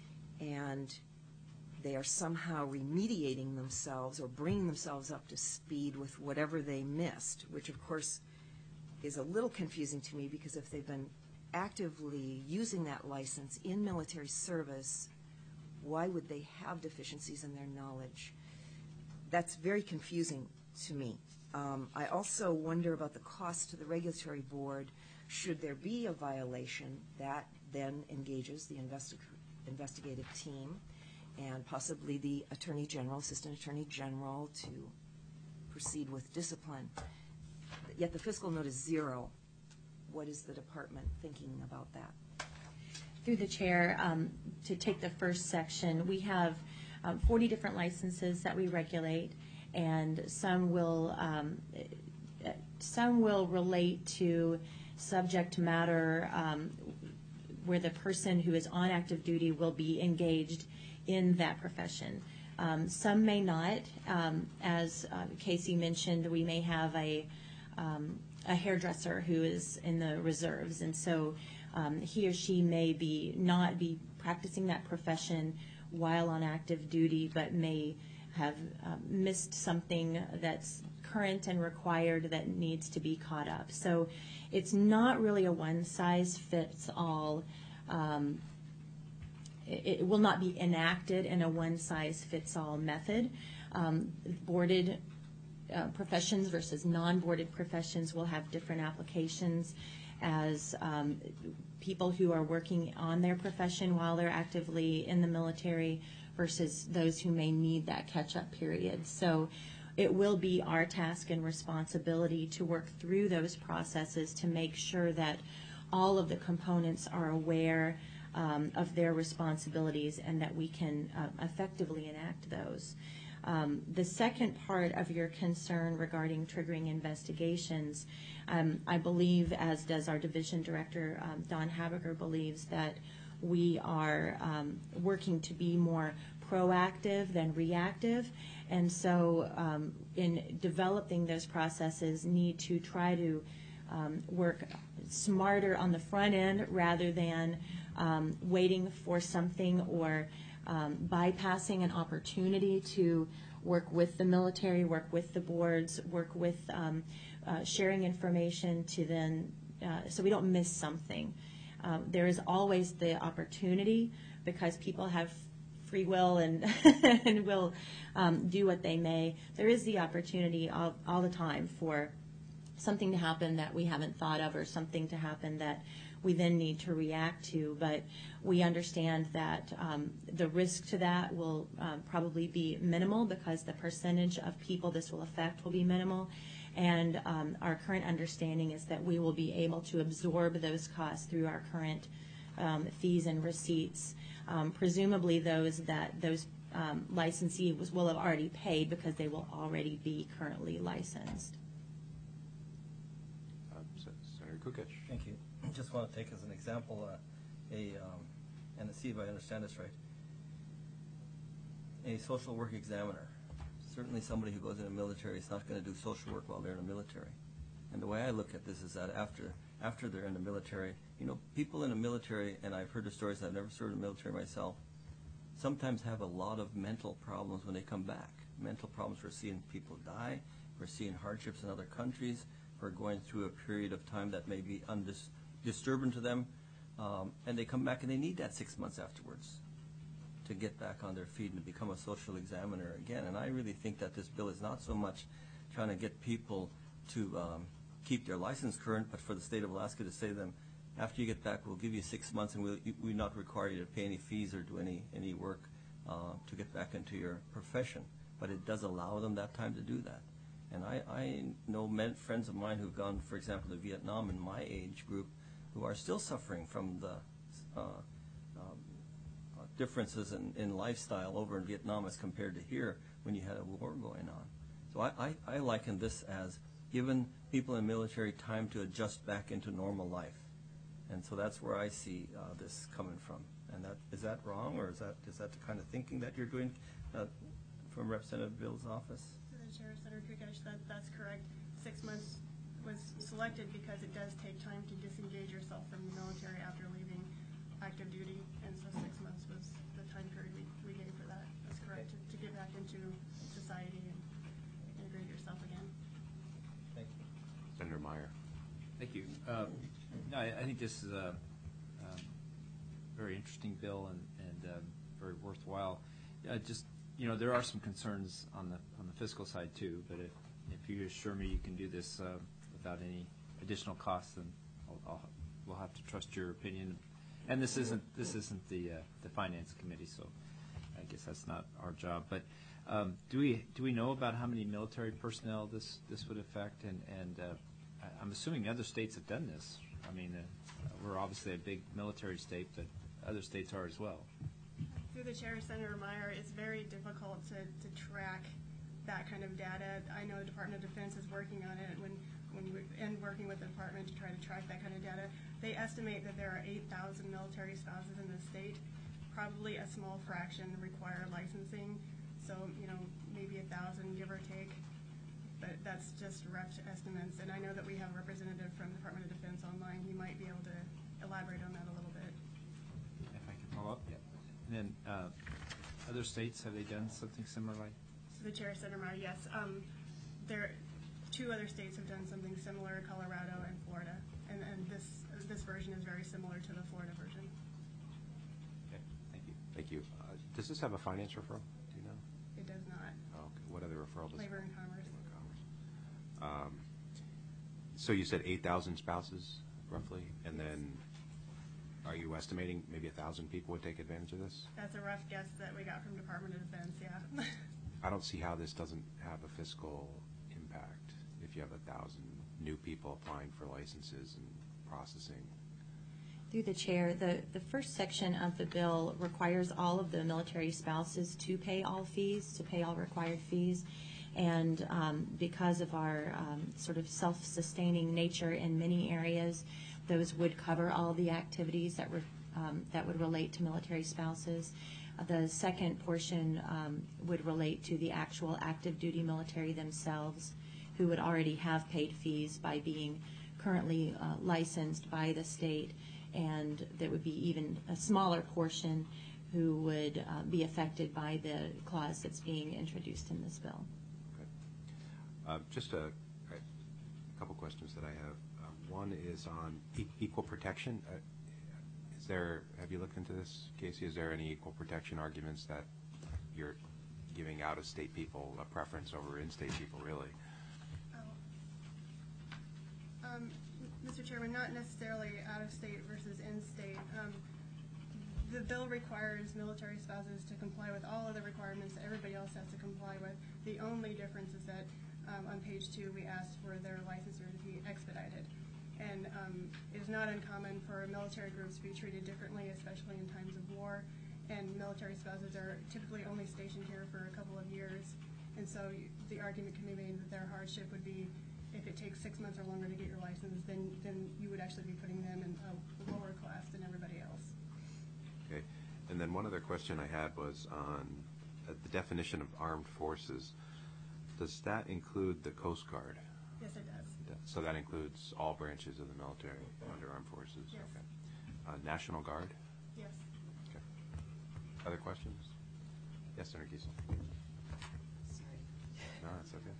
and they are somehow remediating themselves or bringing themselves up to speed with whatever they missed, which, of course, is a little confusing to me because if they've been actively using that license in military service, why would they have deficiencies in their knowledge? That's very confusing to me. Um, I also wonder about the cost to the regulatory board. Should there be a violation, that then engages the investi- investigative team and possibly the Attorney General, Assistant Attorney General, to proceed with discipline. Yet the fiscal note is zero. What is the department thinking about that? Through the chair, um, to take the first section, we have um, forty different licenses that we regulate, and some will um, uh, some will relate to subject matter um, where the person who is on active duty will be engaged in that profession. Um, some may not. Um, as uh, Casey mentioned, we may have a um, a hairdresser who is in the reserves, and so um, he or she may be not be practicing that profession while on active duty, but may have um, missed something that's current and required that needs to be caught up. So it's not really a one-size-fits-all. Um, it, it will not be enacted in a one-size-fits-all method. Um, boarded uh, professions versus non-boarded professions will have different applications as um, people who are working on their profession while they're actively in the military versus those who may need that catch-up period. So it will be our task and responsibility to work through those processes to make sure that all of the components are aware um, of their responsibilities and that we can uh, effectively enact those. Um, the second part of your concern regarding triggering investigations, um, I believe, as does our division director, um, Don Habiger, believes that we are um, working to be more proactive than reactive. And so um, in developing those processes, need to try to um, work smarter on the front end rather than um, waiting for something or um, bypassing an opportunity to work with the military, work with the boards, work with um, uh, sharing information to then, uh, so we don't miss something. Um, there is always the opportunity because people have free will and, and will um, do what they may. There is the opportunity all, all the time for something to happen that we haven't thought of or something to happen that we then need to react to. But we understand that um, the risk to that will um, probably be minimal because the percentage of people this will affect will be minimal. And um, our current understanding is that we will be able to absorb those costs through our current um, fees and receipts. Um, presumably those that those um, licensees will have already paid because they will already be currently licensed. Uh, Senator Kukic. Thank you. I just want to take as an example uh, a, um, and to see if I understand this right, a social work examiner. Certainly somebody who goes in the military is not going to do social work while they're in the military. And the way I look at this is that after after they're in the military, you know, people in the military, and I've heard the stories, I've never served in the military myself, sometimes have a lot of mental problems when they come back. Mental problems for seeing people die, for seeing hardships in other countries, for going through a period of time that may be undis- disturbing to them. um, and they come back and they need that six months afterwards to get back on their feet and become a social examiner again. And I really think that this bill is not so much trying to get people to um, keep their license current, but for the state of Alaska to say to them, after you get back, we'll give you six months and we'll, we'll not require you to pay any fees or do any, any work uh, to get back into your profession. But it does allow them that time to do that. And I, I know men, friends of mine who've gone, for example, to Vietnam in my age group, who are still suffering from the uh, um, uh, differences in, in lifestyle over in Vietnam as compared to here when you had a war going on. So I, I, I liken this as giving people in the military time to adjust back into normal life. And so that's where I see uh, this coming from. And that, is that wrong, or is that, is that the kind of thinking that you're doing uh, from Representative Bill's office? Chair, Senator Kukoc, that, that's correct. Six months was selected because it does take time to disengage yourself from the military after leaving active duty, and so six months was the time period we, we gave for that. That's correct, to, to get back into society and integrate yourself again. Thank you. Senator Meyer. Thank you. Um, no, I, I think this is a um, very interesting bill and, and um, very worthwhile. Uh, just You know, there are some concerns on the on the fiscal side too, but if if you assure me you can do this uh, without any additional costs, then I'll, I'll, we'll have to trust your opinion. And this isn't this isn't the uh, the finance committee, so I guess that's not our job. But um, do we do we know about how many military personnel this this would affect? And and uh, I- I'm assuming other states have done this. I mean, uh, we're obviously a big military state, but other states are as well. Through the chair, Senator Meyer, it's very difficult to, to track that kind of data. I know the Department of Defense is working on it when, when we, and working with the department to try to track that kind of data. They estimate that there are eight thousand military spouses in the state. Probably a small fraction require licensing, so you know maybe a thousand, give or take. But that's just rough estimates. And I know that we have a representative from the Department of Defense online. He might be able to elaborate on that a little bit. If I can follow up. Yeah. And then uh, other states, have they done something similar? Like? So the chair, Senator Meyer, yes. Um, there, two other states have done something similar, Colorado and Florida. And, and this this version is very similar to the Florida version. Okay, thank you. Thank you. Uh, does this have a finance referral? Do you know? It does not. Oh, okay. What other referral does it Labor and Commerce. Labor and Commerce. Um, so you said eight thousand spouses, roughly, and then are you estimating maybe a thousand people would take advantage of this? That's a rough guess that we got from Department of Defense, yeah. I don't see how this doesn't have a fiscal impact if you have a thousand new people applying for licenses and processing. Through the chair, the, the first section of the bill requires all of the military spouses to pay all fees, to pay all required fees. And um, because of our um, sort of self-sustaining nature in many areas, those would cover all the activities that were um, that would relate to military spouses. Uh, the second portion um, would relate to the actual active duty military themselves, who would already have paid fees by being currently uh, licensed by the state, and there would be even a smaller portion who would uh, be affected by the clause that's being introduced in this bill. Okay. Uh, just a, a couple questions that I have. Uh, one is on e equal protection. Uh, is there, have you looked into this, Casey? Is there any equal protection arguments that you're giving out-of-state people a preference over in-state people, really? Um, Mister Chairman, not necessarily out-of-state versus in-state. Um, the bill requires military spouses to comply with all of the requirements that everybody else has to comply with. The only difference is that um, on page two we asked for their licensure to be expedited. And um, it is not uncommon for military groups to be treated differently, especially in times of war. And military spouses are typically only stationed here for a couple of years. And so the argument can be made that their hardship would be if it takes six months or longer to get your license, then, then you would actually be putting them in a lower class than everybody else. Okay. And then one other question I had was on uh, the definition of armed forces. Does that include the Coast Guard? Yes, it does. It does. So that includes all branches of the military under armed forces? Yes. Okay. Uh, National Guard? Yes. Okay. Other questions? Yes, Senator Giesel. Sorry. No, that's okay.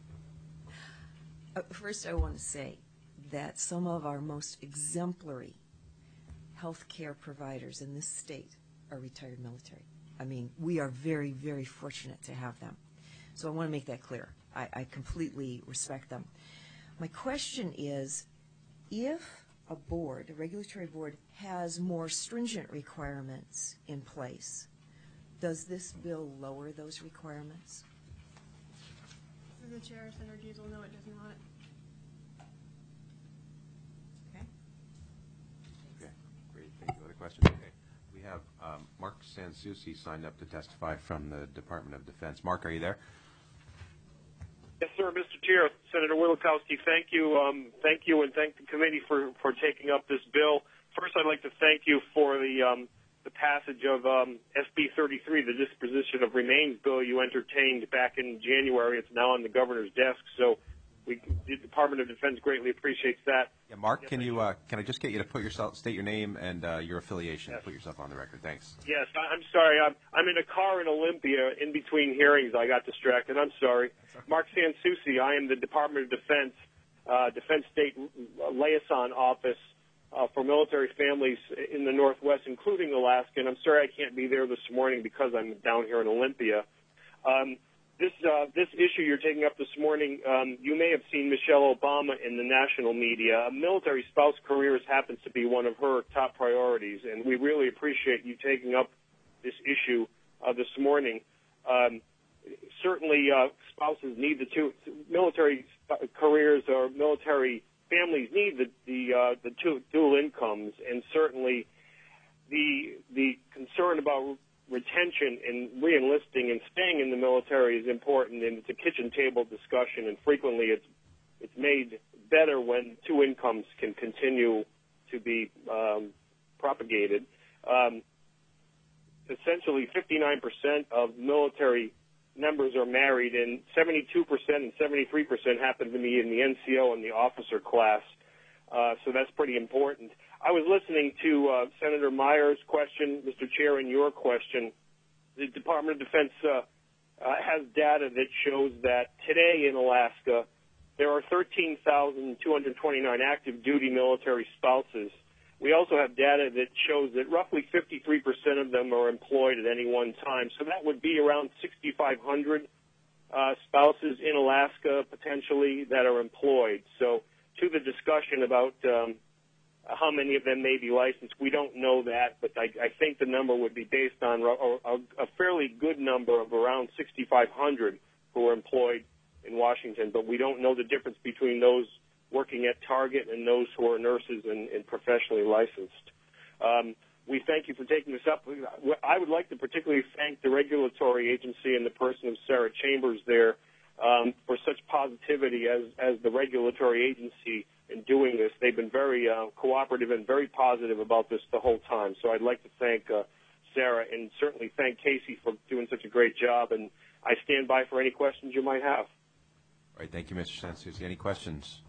Uh, first, I want to say that some of our most exemplary health care providers in this state are retired military. I mean, we are very, very fortunate to have them. So I want to make that clear. I, I completely respect them. My question is, if a board, a regulatory board, has more stringent requirements in place, does this bill lower those requirements? Through the chair, Senator Giesel, no, it does not. Okay. Okay, great. Thank you. Other questions? Okay. We have um, Mark Sansucci signed up to testify from the Department of Defense. Mark, are you there? Yes, sir, Mister Chair. Senator Wielechowski, thank you. Um, thank you, and thank the committee for, for taking up this bill. First, I'd like to thank you for the um, the passage of um, S B thirty-three, the Disposition of Remains bill you entertained back in January. It's now on the governor's desk, so we, the Department of Defense greatly appreciates that. Yeah, Mark, can you uh, can I just get you to put yourself, state your name and uh, your affiliation, yes. Put yourself on the record. Thanks. Yes, I, I'm sorry. I'm I'm in a car in Olympia. In between hearings, I got distracted. I'm sorry. Okay. Mark Sansucci. I am the Department of Defense, uh, Defense State Liaison Office uh, for military families in the Northwest, including Alaska. And I'm sorry I can't be there this morning because I'm down here in Olympia. Um, This uh, this issue you're taking up this morning, um, you may have seen Michelle Obama in the national media. A military spouse careers happens to be one of her top priorities, and we really appreciate you taking up this issue uh, this morning. Um, certainly, uh, spouses need the two military careers or military families need the the, uh, the two dual incomes, and certainly the the concern about retention and re-enlisting and staying in the military is important, and it's a kitchen table discussion, and frequently it's it's made better when two incomes can continue to be um, propagated. Um, essentially, fifty-nine percent of military members are married, and seventy-two percent and seventy-three percent happen to be in the N C O and the officer class, uh, so that's pretty important. I was listening to uh, Senator Myers' question, Mister Chair, and your question. The Department of Defense uh, uh, has data that shows that today in Alaska, there are thirteen thousand two hundred twenty-nine active duty military spouses. We also have data that shows that roughly fifty-three percent of them are employed at any one time. So that would be around sixty-five hundred uh, spouses in Alaska potentially that are employed. So to the discussion about um, how many of them may be licensed, we don't know that, but I, I think the number would be based on a, a fairly good number of around sixty-five hundred who are employed in Washington, but we don't know the difference between those working at Target and those who are nurses and, and professionally licensed. Um, we thank you for taking this up. I would like to particularly thank the regulatory agency and the person of Sarah Chambers there um, for such positivity as, as the regulatory agency in doing this. They've been very uh, cooperative and very positive about this the whole time. So I'd like to thank uh, Sarah and certainly thank Casey for doing such a great job. And I stand by for any questions you might have. All right. Thank you, Mister Sansucci. Any questions?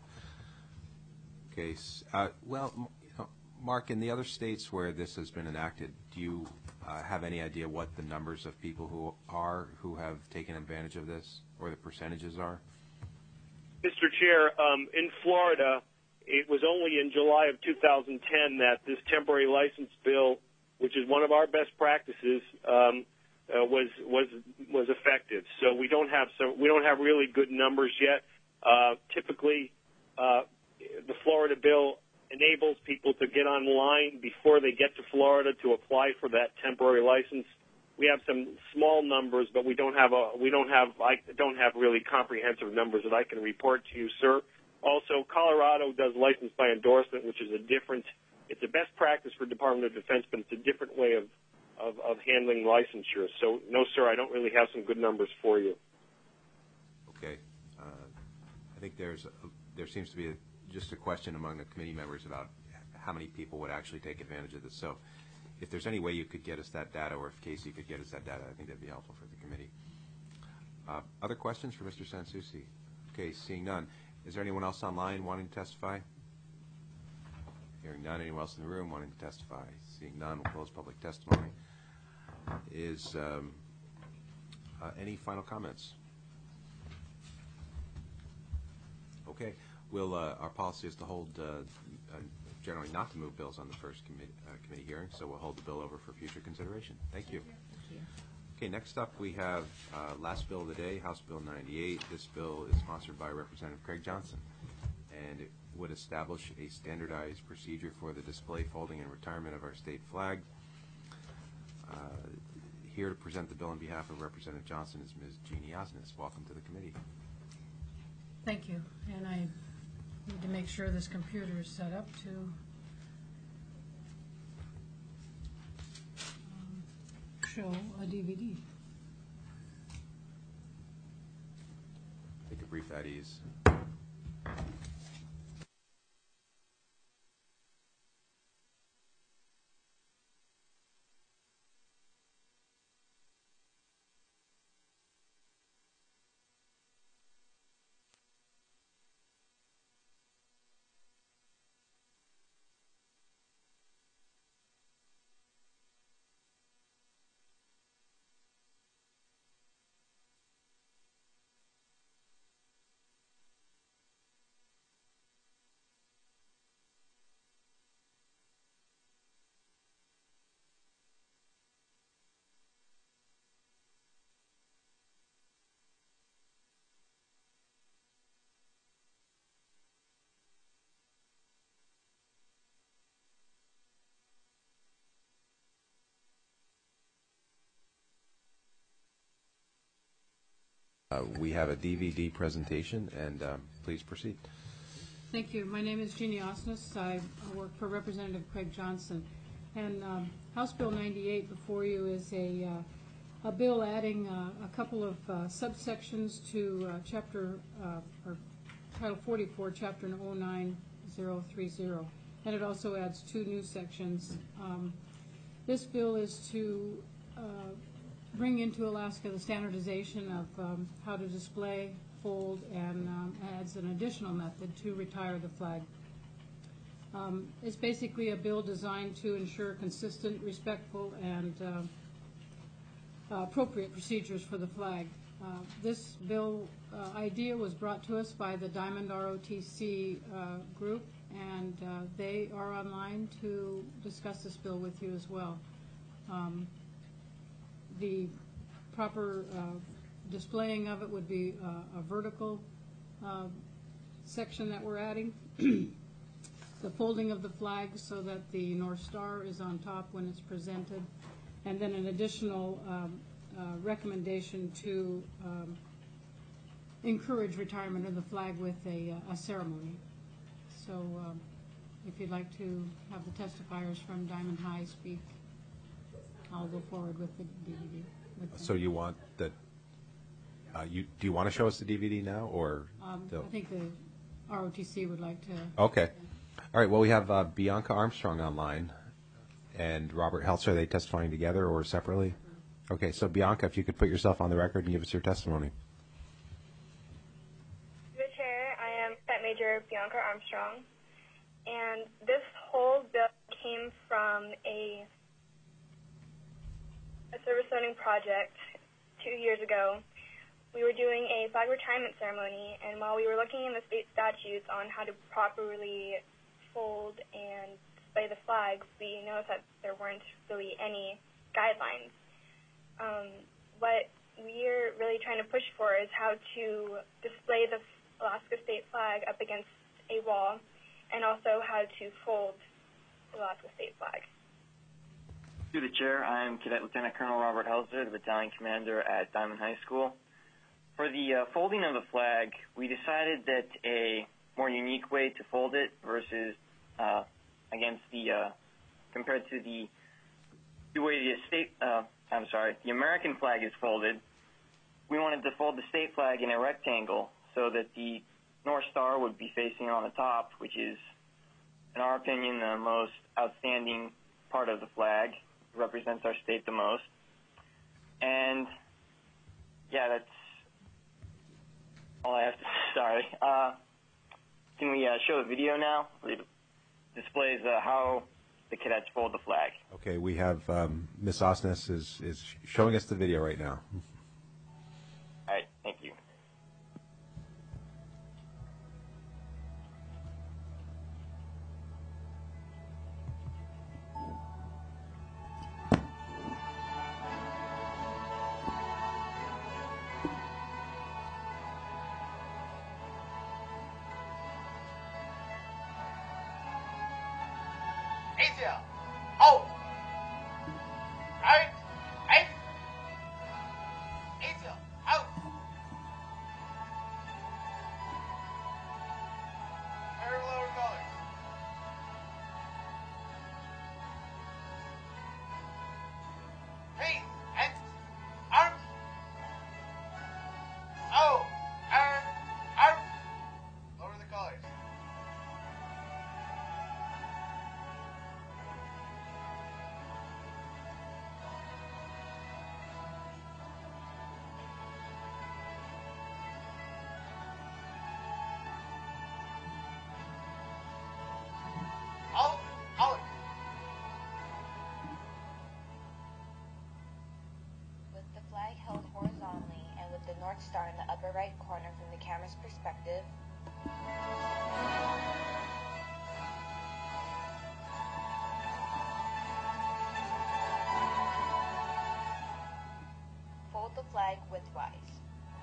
Okay. Uh, well, you know, Mark, in the other states where this has been enacted, do you uh, have any idea what the numbers of people who are who have taken advantage of this, or the percentages are? Mister Chair, um, in Florida, it was only in July of two thousand ten that this temporary license bill, which is one of our best practices, um, uh, was was was effective. So we don't have so we don't have really good numbers yet. Uh, typically, uh, the Florida bill enables people to get online before they get to Florida to apply for that temporary license. We have some small numbers, but we don't have a we don't have I don't have really comprehensive numbers that I can report to you, sir. Also, Colorado does license by endorsement, which is a different. It's a best practice for Department of Defense, but it's a different way of of, of handling licensure. So, no, sir, I don't really have some good numbers for you. Okay, uh, I think there's a, there seems to be a, just a question among the committee members about how many people would actually take advantage of this. So, if there's any way you could get us that data, or if Casey could get us that data, I think that'd be helpful for the committee. Uh, other questions for Mister Sansucci? Okay, seeing none. Is there anyone else online wanting to testify? Hearing none. Anyone else in the room wanting to testify? Seeing none, we'll close public testimony. Is um, uh, any final comments? Okay. We'll, uh, our policy is to hold uh, uh, generally not to move bills on the first committee, uh, committee hearing, so we'll hold the bill over for future consideration. Thank you. Thank you. Okay, next up we have uh, last bill of the day, House Bill ninety-eight. This bill is sponsored by Representative Craig Johnson, and it would establish a standardized procedure for the display, folding, and retirement of our state flag. Uh, here to present the bill on behalf of Representative Johnson is Miz Jeannie Osnes. Welcome to the committee. Thank you, and I need to make sure this computer is set up to um, show a D V D. Take a brief at ease. Uh, we have a D V D presentation, and um, please proceed. Thank you. My name is Jeannie Osnes. I work for Representative Craig Johnson. And um, House Bill ninety-eight before you is a, uh, a bill adding uh, a couple of uh, subsections to uh, Chapter, uh, or Title forty-four, Chapter oh nine oh three oh. And it also adds two new sections. Um, this bill is to uh, bring into Alaska the standardization of um, how to display, fold, and um, adds an additional method to retire the flag. Um, it's basically a bill designed to ensure consistent, respectful, and uh, uh, appropriate procedures for the flag. Uh, this bill uh, idea was brought to us by the Diamond R O T C uh, group, and uh, they are online to discuss this bill with you as well. Um, The proper uh, displaying of it would be uh, a vertical uh, section that we're adding. The folding of the flag so that the North Star is on top when it's presented. And then an additional um, uh, recommendation to um, encourage retirement of the flag with a, a ceremony. So um, if you'd like to have the testifiers from Diamond High speak, I'll go forward with the D V D. with them. So you want that? Uh, you do you want to show us the D V D now, or? Um, still? I think the R O T C would like to. Okay. All right. Well, we have uh, Bianca Armstrong online, and Robert Heltzer. Are they testifying together or separately? Okay. So Bianca, if you could put yourself on the record and give us your testimony. The chair, I am Cadet Major Bianca Armstrong, and this whole bill came from a a service zoning project two years ago. We were doing a flag retirement ceremony, and while we were looking in the state statutes on how to properly fold and display the flag, we noticed that there weren't really any guidelines. Um, what we're really trying to push for is how to display the Alaska state flag up against a wall, and also how to fold the Alaska state flag. Through the chair, I am Cadet Lieutenant Colonel Robert Helzer, the battalion commander at Diamond High School. For the uh, folding of the flag, we decided that a more unique way to fold it versus uh, against the uh, compared to the the way the state uh, I'm sorry the American flag is folded. We wanted to fold the state flag in a rectangle so that the North Star would be facing on the top, which is, in our opinion, the most outstanding part of the flag. It represents our state the most. And yeah, that's all I have to say. Sorry. Uh, can we uh, show the video now? It displays uh, how the cadets fold the flag. Okay. We have um, Miss Osnes is is showing us the video right now. All right. Thank you. With the flag held horizontally and with the North Star in the upper right corner from the camera's perspective, fold the flag widthwise.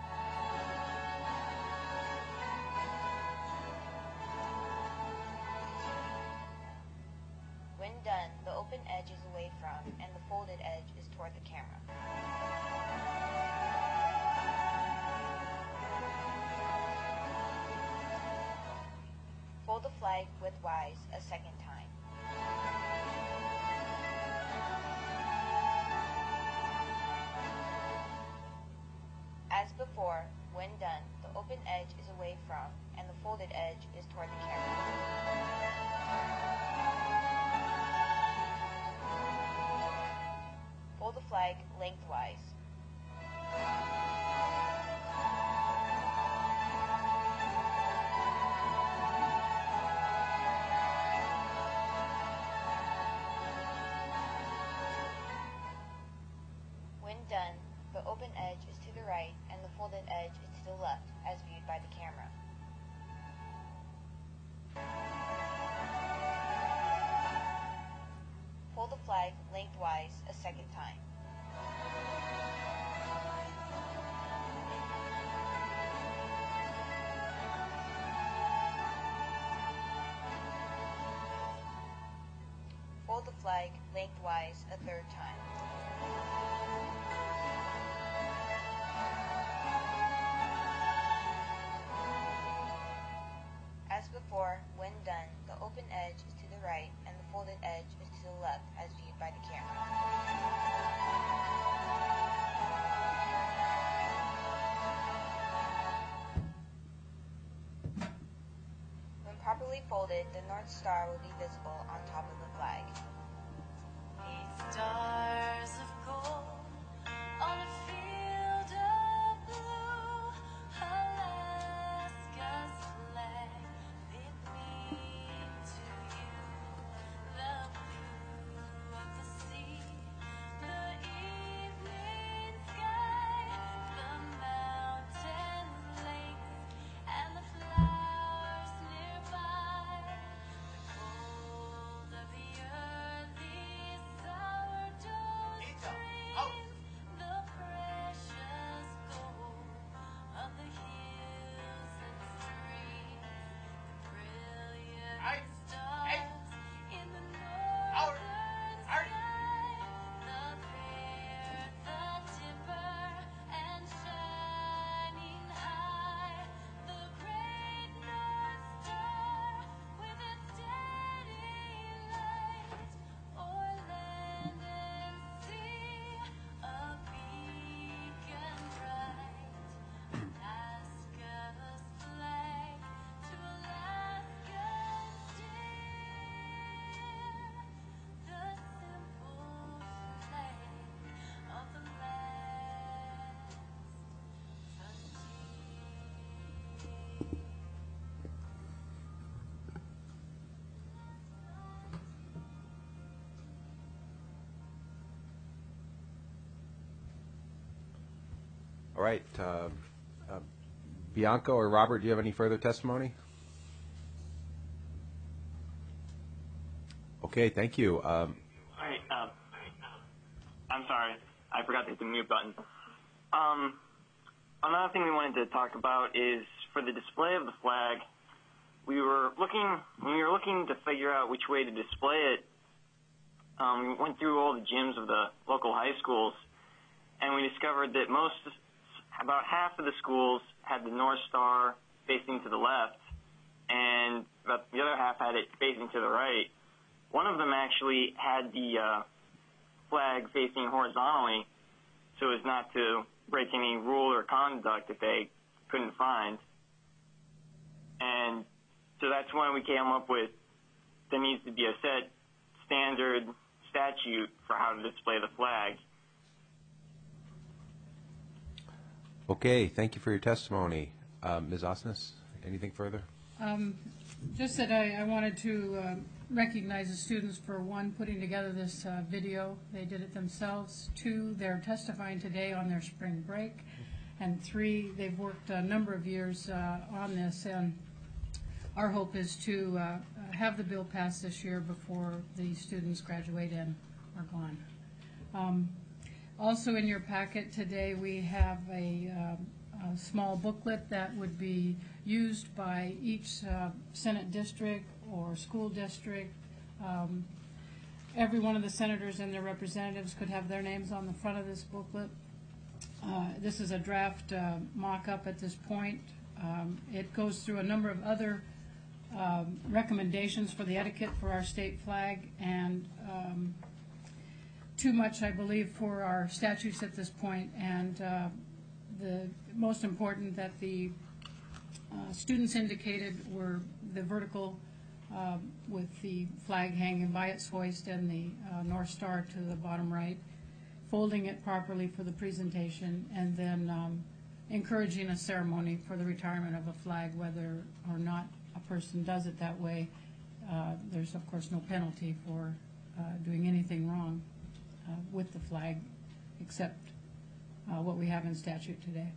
When done, the open edge is away from and the folded edge is toward the camera. Fold the flag widthwise a second time. As before, when done, the open edge is away from and the folded edge is toward the camera. Fold the flag lengthwise. When done, the open edge is to the right and the folded edge is to the left as viewed by the camera. Fold the flag lengthwise a second time. Fold the flag lengthwise a third time. As before, when done, the open edge is to the right and the folded edge is to the left as viewed by the camera. When properly folded, the North Star will be visible on top of the flag. Eight stars of gold on a field of blue, Alaska's flag, it means to you. The blue of the sea, the evening sky, the mountain lakes, and the flowers nearby. The cold of the early sourdough streams, the precious gold of the hills and streams, the brilliant stars in the northern sky, the bear, the timber, and shining high, the great North Star with its steady light, o'er land and sea, a beacon bright. Alaska's flag to Alaskans dear, the simple flag of the last frontier. All right. Uh, uh, Bianca or Robert, do you have any further testimony? Okay, thank you. Um, Alright, um, I'm sorry, I forgot to hit the mute button. Um, another thing we wanted to talk about is for the display of the flag, we were looking, when we were looking to figure out which way to display it, um, we went through all the gyms of the local high schools, and we discovered that most, about half of the schools had the North Star facing to the left, and about the other half had it facing to the right. One of them actually had the uh, flag facing horizontally so as not to break any rule or conduct that they couldn't find. And so that's when we came up with there needs to be a set standard statute for how to display the flag. Okay, thank you for your testimony. Uh, Miz Osnes, anything further? Um, Just that I, I wanted to uh, recognize the students for, one, putting together this uh, video. They did it themselves. Two, they're testifying today on their spring break. And three, they've worked a number of years uh, on this. And our hope is to uh, have the bill passed this year before the students graduate and are gone. Um, also in your packet today, we have a, uh, a small booklet that would be used by each uh, Senate district or school district. Um, every one of the senators and their representatives could have their names on the front of this booklet. Uh, this is a draft uh, mock-up at this point. Um, it goes through a number of other um, recommendations for the etiquette for our state flag, and um, too much, I believe, for our statutes at this point, and uh, the most important that the uh, students indicated were the vertical uh, with the flag hanging by its hoist and the uh, North Star to the bottom right, folding it properly for the presentation, and then um, encouraging a ceremony for the retirement of a flag, whether or not a person does it that way. Uh, there's, of course, no penalty for uh, doing anything wrong uh, with the flag, except uh, what we have in statute today.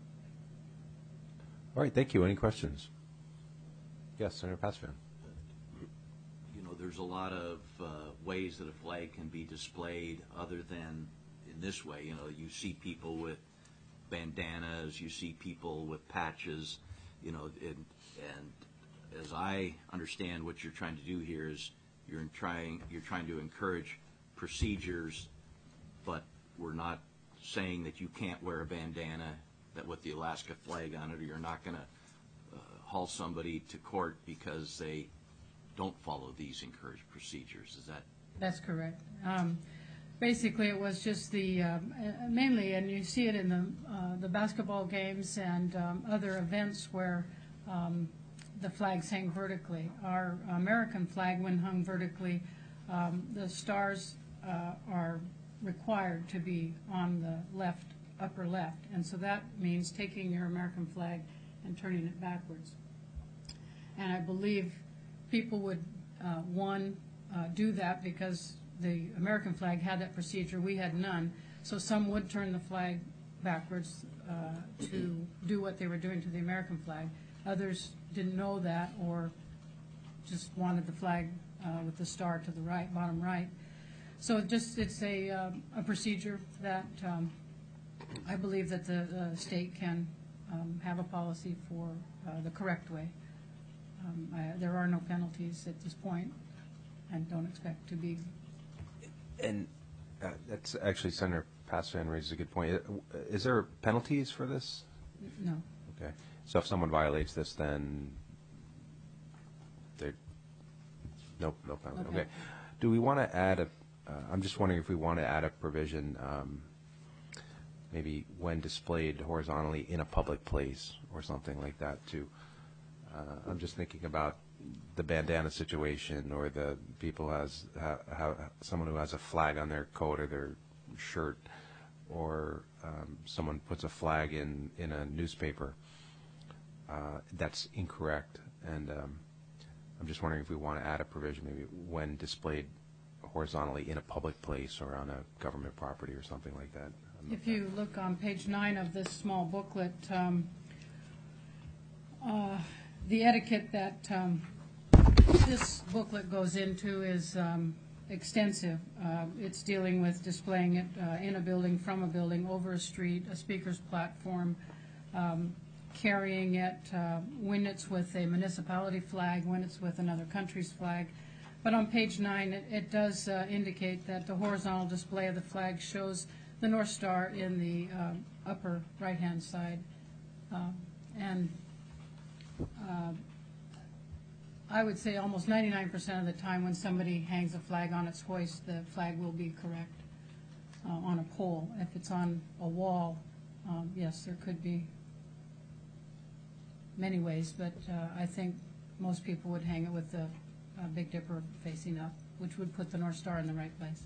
All right, thank you. Any questions? Yes, Senator Pasavan. You know, there's a lot of uh, ways that a flag can be displayed other than in this way. You know, you see people with bandanas, you see people with patches, you know, and, and as I understand what you're trying to do here is you're trying you're trying to encourage procedures, but we're not saying that you can't wear a bandana that with the Alaska flag on it, or you're not going to uh, haul somebody to court because they don't follow these encouraged procedures. Is that? That's correct. Um, basically, it was just the um, uh, mainly, and you see it in the uh, the basketball games and um, other events where um, the flags hang vertically. Our American flag, when hung vertically, um, the stars uh, are required to be on the left, upper left, and so that means taking your American flag and turning it backwards. And I believe people would, uh, one, uh, do that because the American flag had that procedure, we had none, so some would turn the flag backwards uh, to do what they were doing to the American flag. Others didn't know that or just wanted the flag uh, with the star to the right, bottom right. So it just it's a, uh, a procedure that um, I believe that the uh, state can um, have a policy for uh, the correct way. Um, I, there are no penalties at this point, and don't expect to be. And uh, that's actually, Senator Pasavan raises a good point. Uh, Is there penalties for this? No. Okay. So if someone violates this, then they nope, no penalty. Okay. Okay. Do we want to add a? Uh, I'm just wondering if we want to add a provision, um, maybe when displayed horizontally in a public place or something like that. To uh, I'm just thinking about the bandana situation, or the people has ha, ha, someone who has a flag on their coat or their shirt, or um, someone puts a flag in in a newspaper. Uh, that's incorrect, and um, I'm just wondering if we want to add a provision, maybe when displayed horizontally in a public place or on a government property or something like that. If you look on page nine of this small booklet, um, uh, the etiquette that um, this booklet goes into is um, extensive. Uh, it's dealing with displaying it uh, in a building, from a building, over a street, a speaker's platform, um, carrying it uh, when it's with a municipality flag, when it's with another country's flag. But on page nine, it, it does uh, indicate that the horizontal display of the flag shows the North Star in the um, upper right-hand side. Um, and uh, I would say almost ninety-nine percent of the time when somebody hangs a flag on its hoist, the flag will be correct uh, on a pole. If it's on a wall, um, yes, there could be many ways, but uh, I think most people would hang it with the uh, Big Dipper facing up, which would put the North Star in the right place.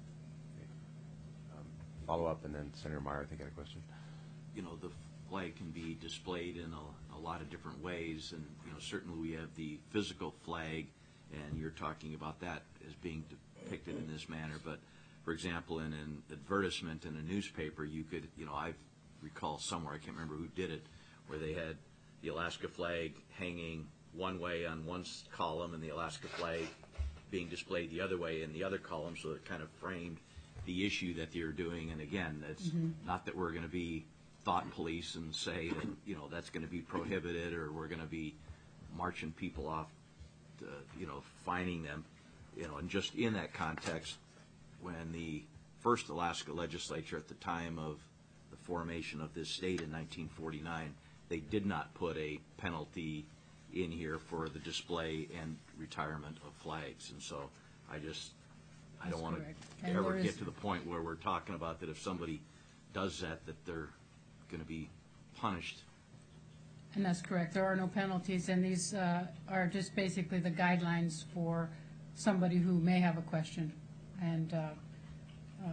Um, Follow up, and then Senator Meyer, I think, had a question. You know, the flag can be displayed in a, a lot of different ways, and you know, certainly we have the physical flag, and you're talking about that as being depicted in this manner. But for example, in an advertisement in a newspaper, you could, you know, I recall somewhere, I can't remember who did it, where they had the Alaska flag hanging one way on one column and the Alaska flag being displayed the other way in the other column, so it kind of framed the issue that they're doing. And again, it's Mhm. not that we're going to be thought police and say that, you know, that's going to be prohibited, or we're going to be marching people off, to, you know, fining them, you know, and just in that context, when the first Alaska legislature at the time of the formation of this state in nineteen forty-nine, they did not put a penalty in here for the display and retirement of flags. And so I just, I don't want to ever get to the point where we're talking about that if somebody does that, that they're going to be punished. And that's correct. There are no penalties, and these uh, are just basically the guidelines for somebody who may have a question. And uh, uh,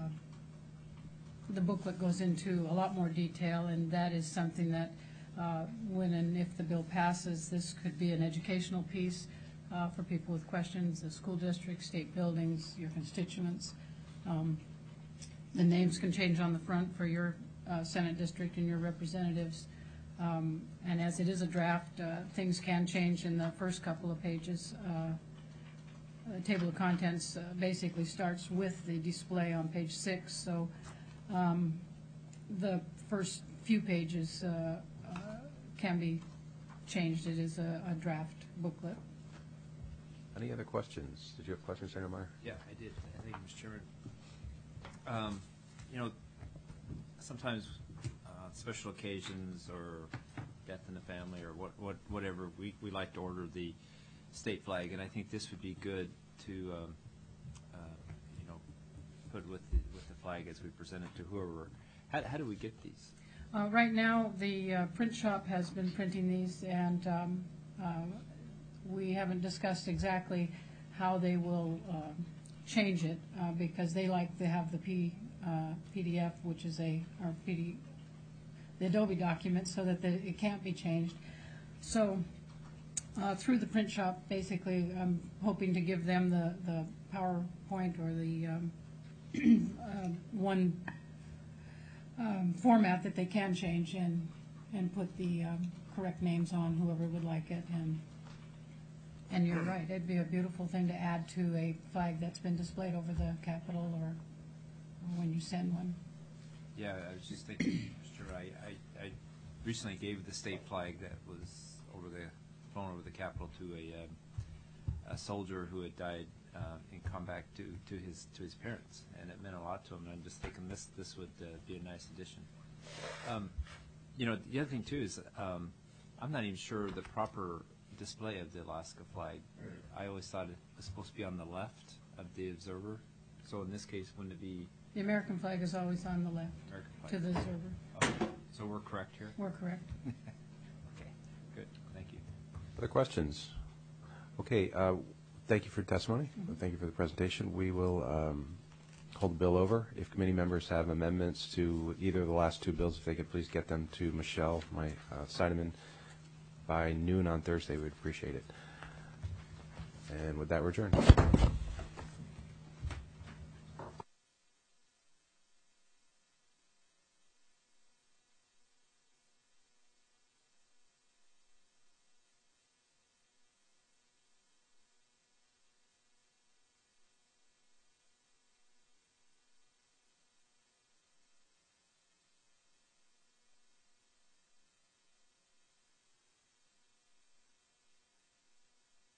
the booklet goes into a lot more detail, and that is something that uh, when and if the bill passes, this could be an educational piece uh, for people with questions, the school district, state buildings, your constituents. Um, the names can change on the front for your uh, Senate district and your representatives. Um, and as it is a draft, uh, things can change in the first couple of pages. Uh, the table of contents uh, basically starts with the display on page six, so um, the first few pages uh, uh, can be changed. It is a, a draft booklet. Any other questions? Did you have questions, Senator Meyer? Yeah, I did. Thank you, Mister Chairman. Um, you know, sometimes uh, special occasions or death in the family or what, what, whatever, we, we like to order the state flag, and I think this would be good to, um, uh, you know, put with the, with the flag as we present it to whoever. How, how do we get these? Uh, right now, the uh, print shop has been printing these, and um, uh, we haven't discussed exactly how they will uh, change it uh, because they like to have the P, uh, P D F, which is a or P D, the Adobe document, so that the, it can't be changed. So uh, through the print shop, basically, I'm hoping to give them the, the PowerPoint or the um, uh, one um, format that they can change and and put the um, correct names on whoever would like it. And and you're right, it'd be a beautiful thing to add to a flag that's been displayed over the Capitol or, or when you send one. Yeah, I was just thinking, Mister I, I, I recently gave the state flag that was over the flown over the Capitol to a um, a soldier who had died uh, in combat to, to his to his parents, and it meant a lot to him. And I'm just thinking this this would uh, be a nice addition. Um, you know, the other thing too is um, I'm not even sure the proper display of the Alaska flag. I always thought it was supposed to be on the left of the observer. So in this case, wouldn't it be? The American flag is always on the left to the observer. Oh, so we're correct here? We're correct. Okay, good. Thank you. Other questions? Okay, uh, thank you for your testimony. Thank you for the presentation. We will um, hold the bill over. If committee members have amendments to either of the last two bills, if they could please get them to Michelle, my uh, Seidemann, by noon on Thursday, we'd appreciate it. And with that, we're adjourned.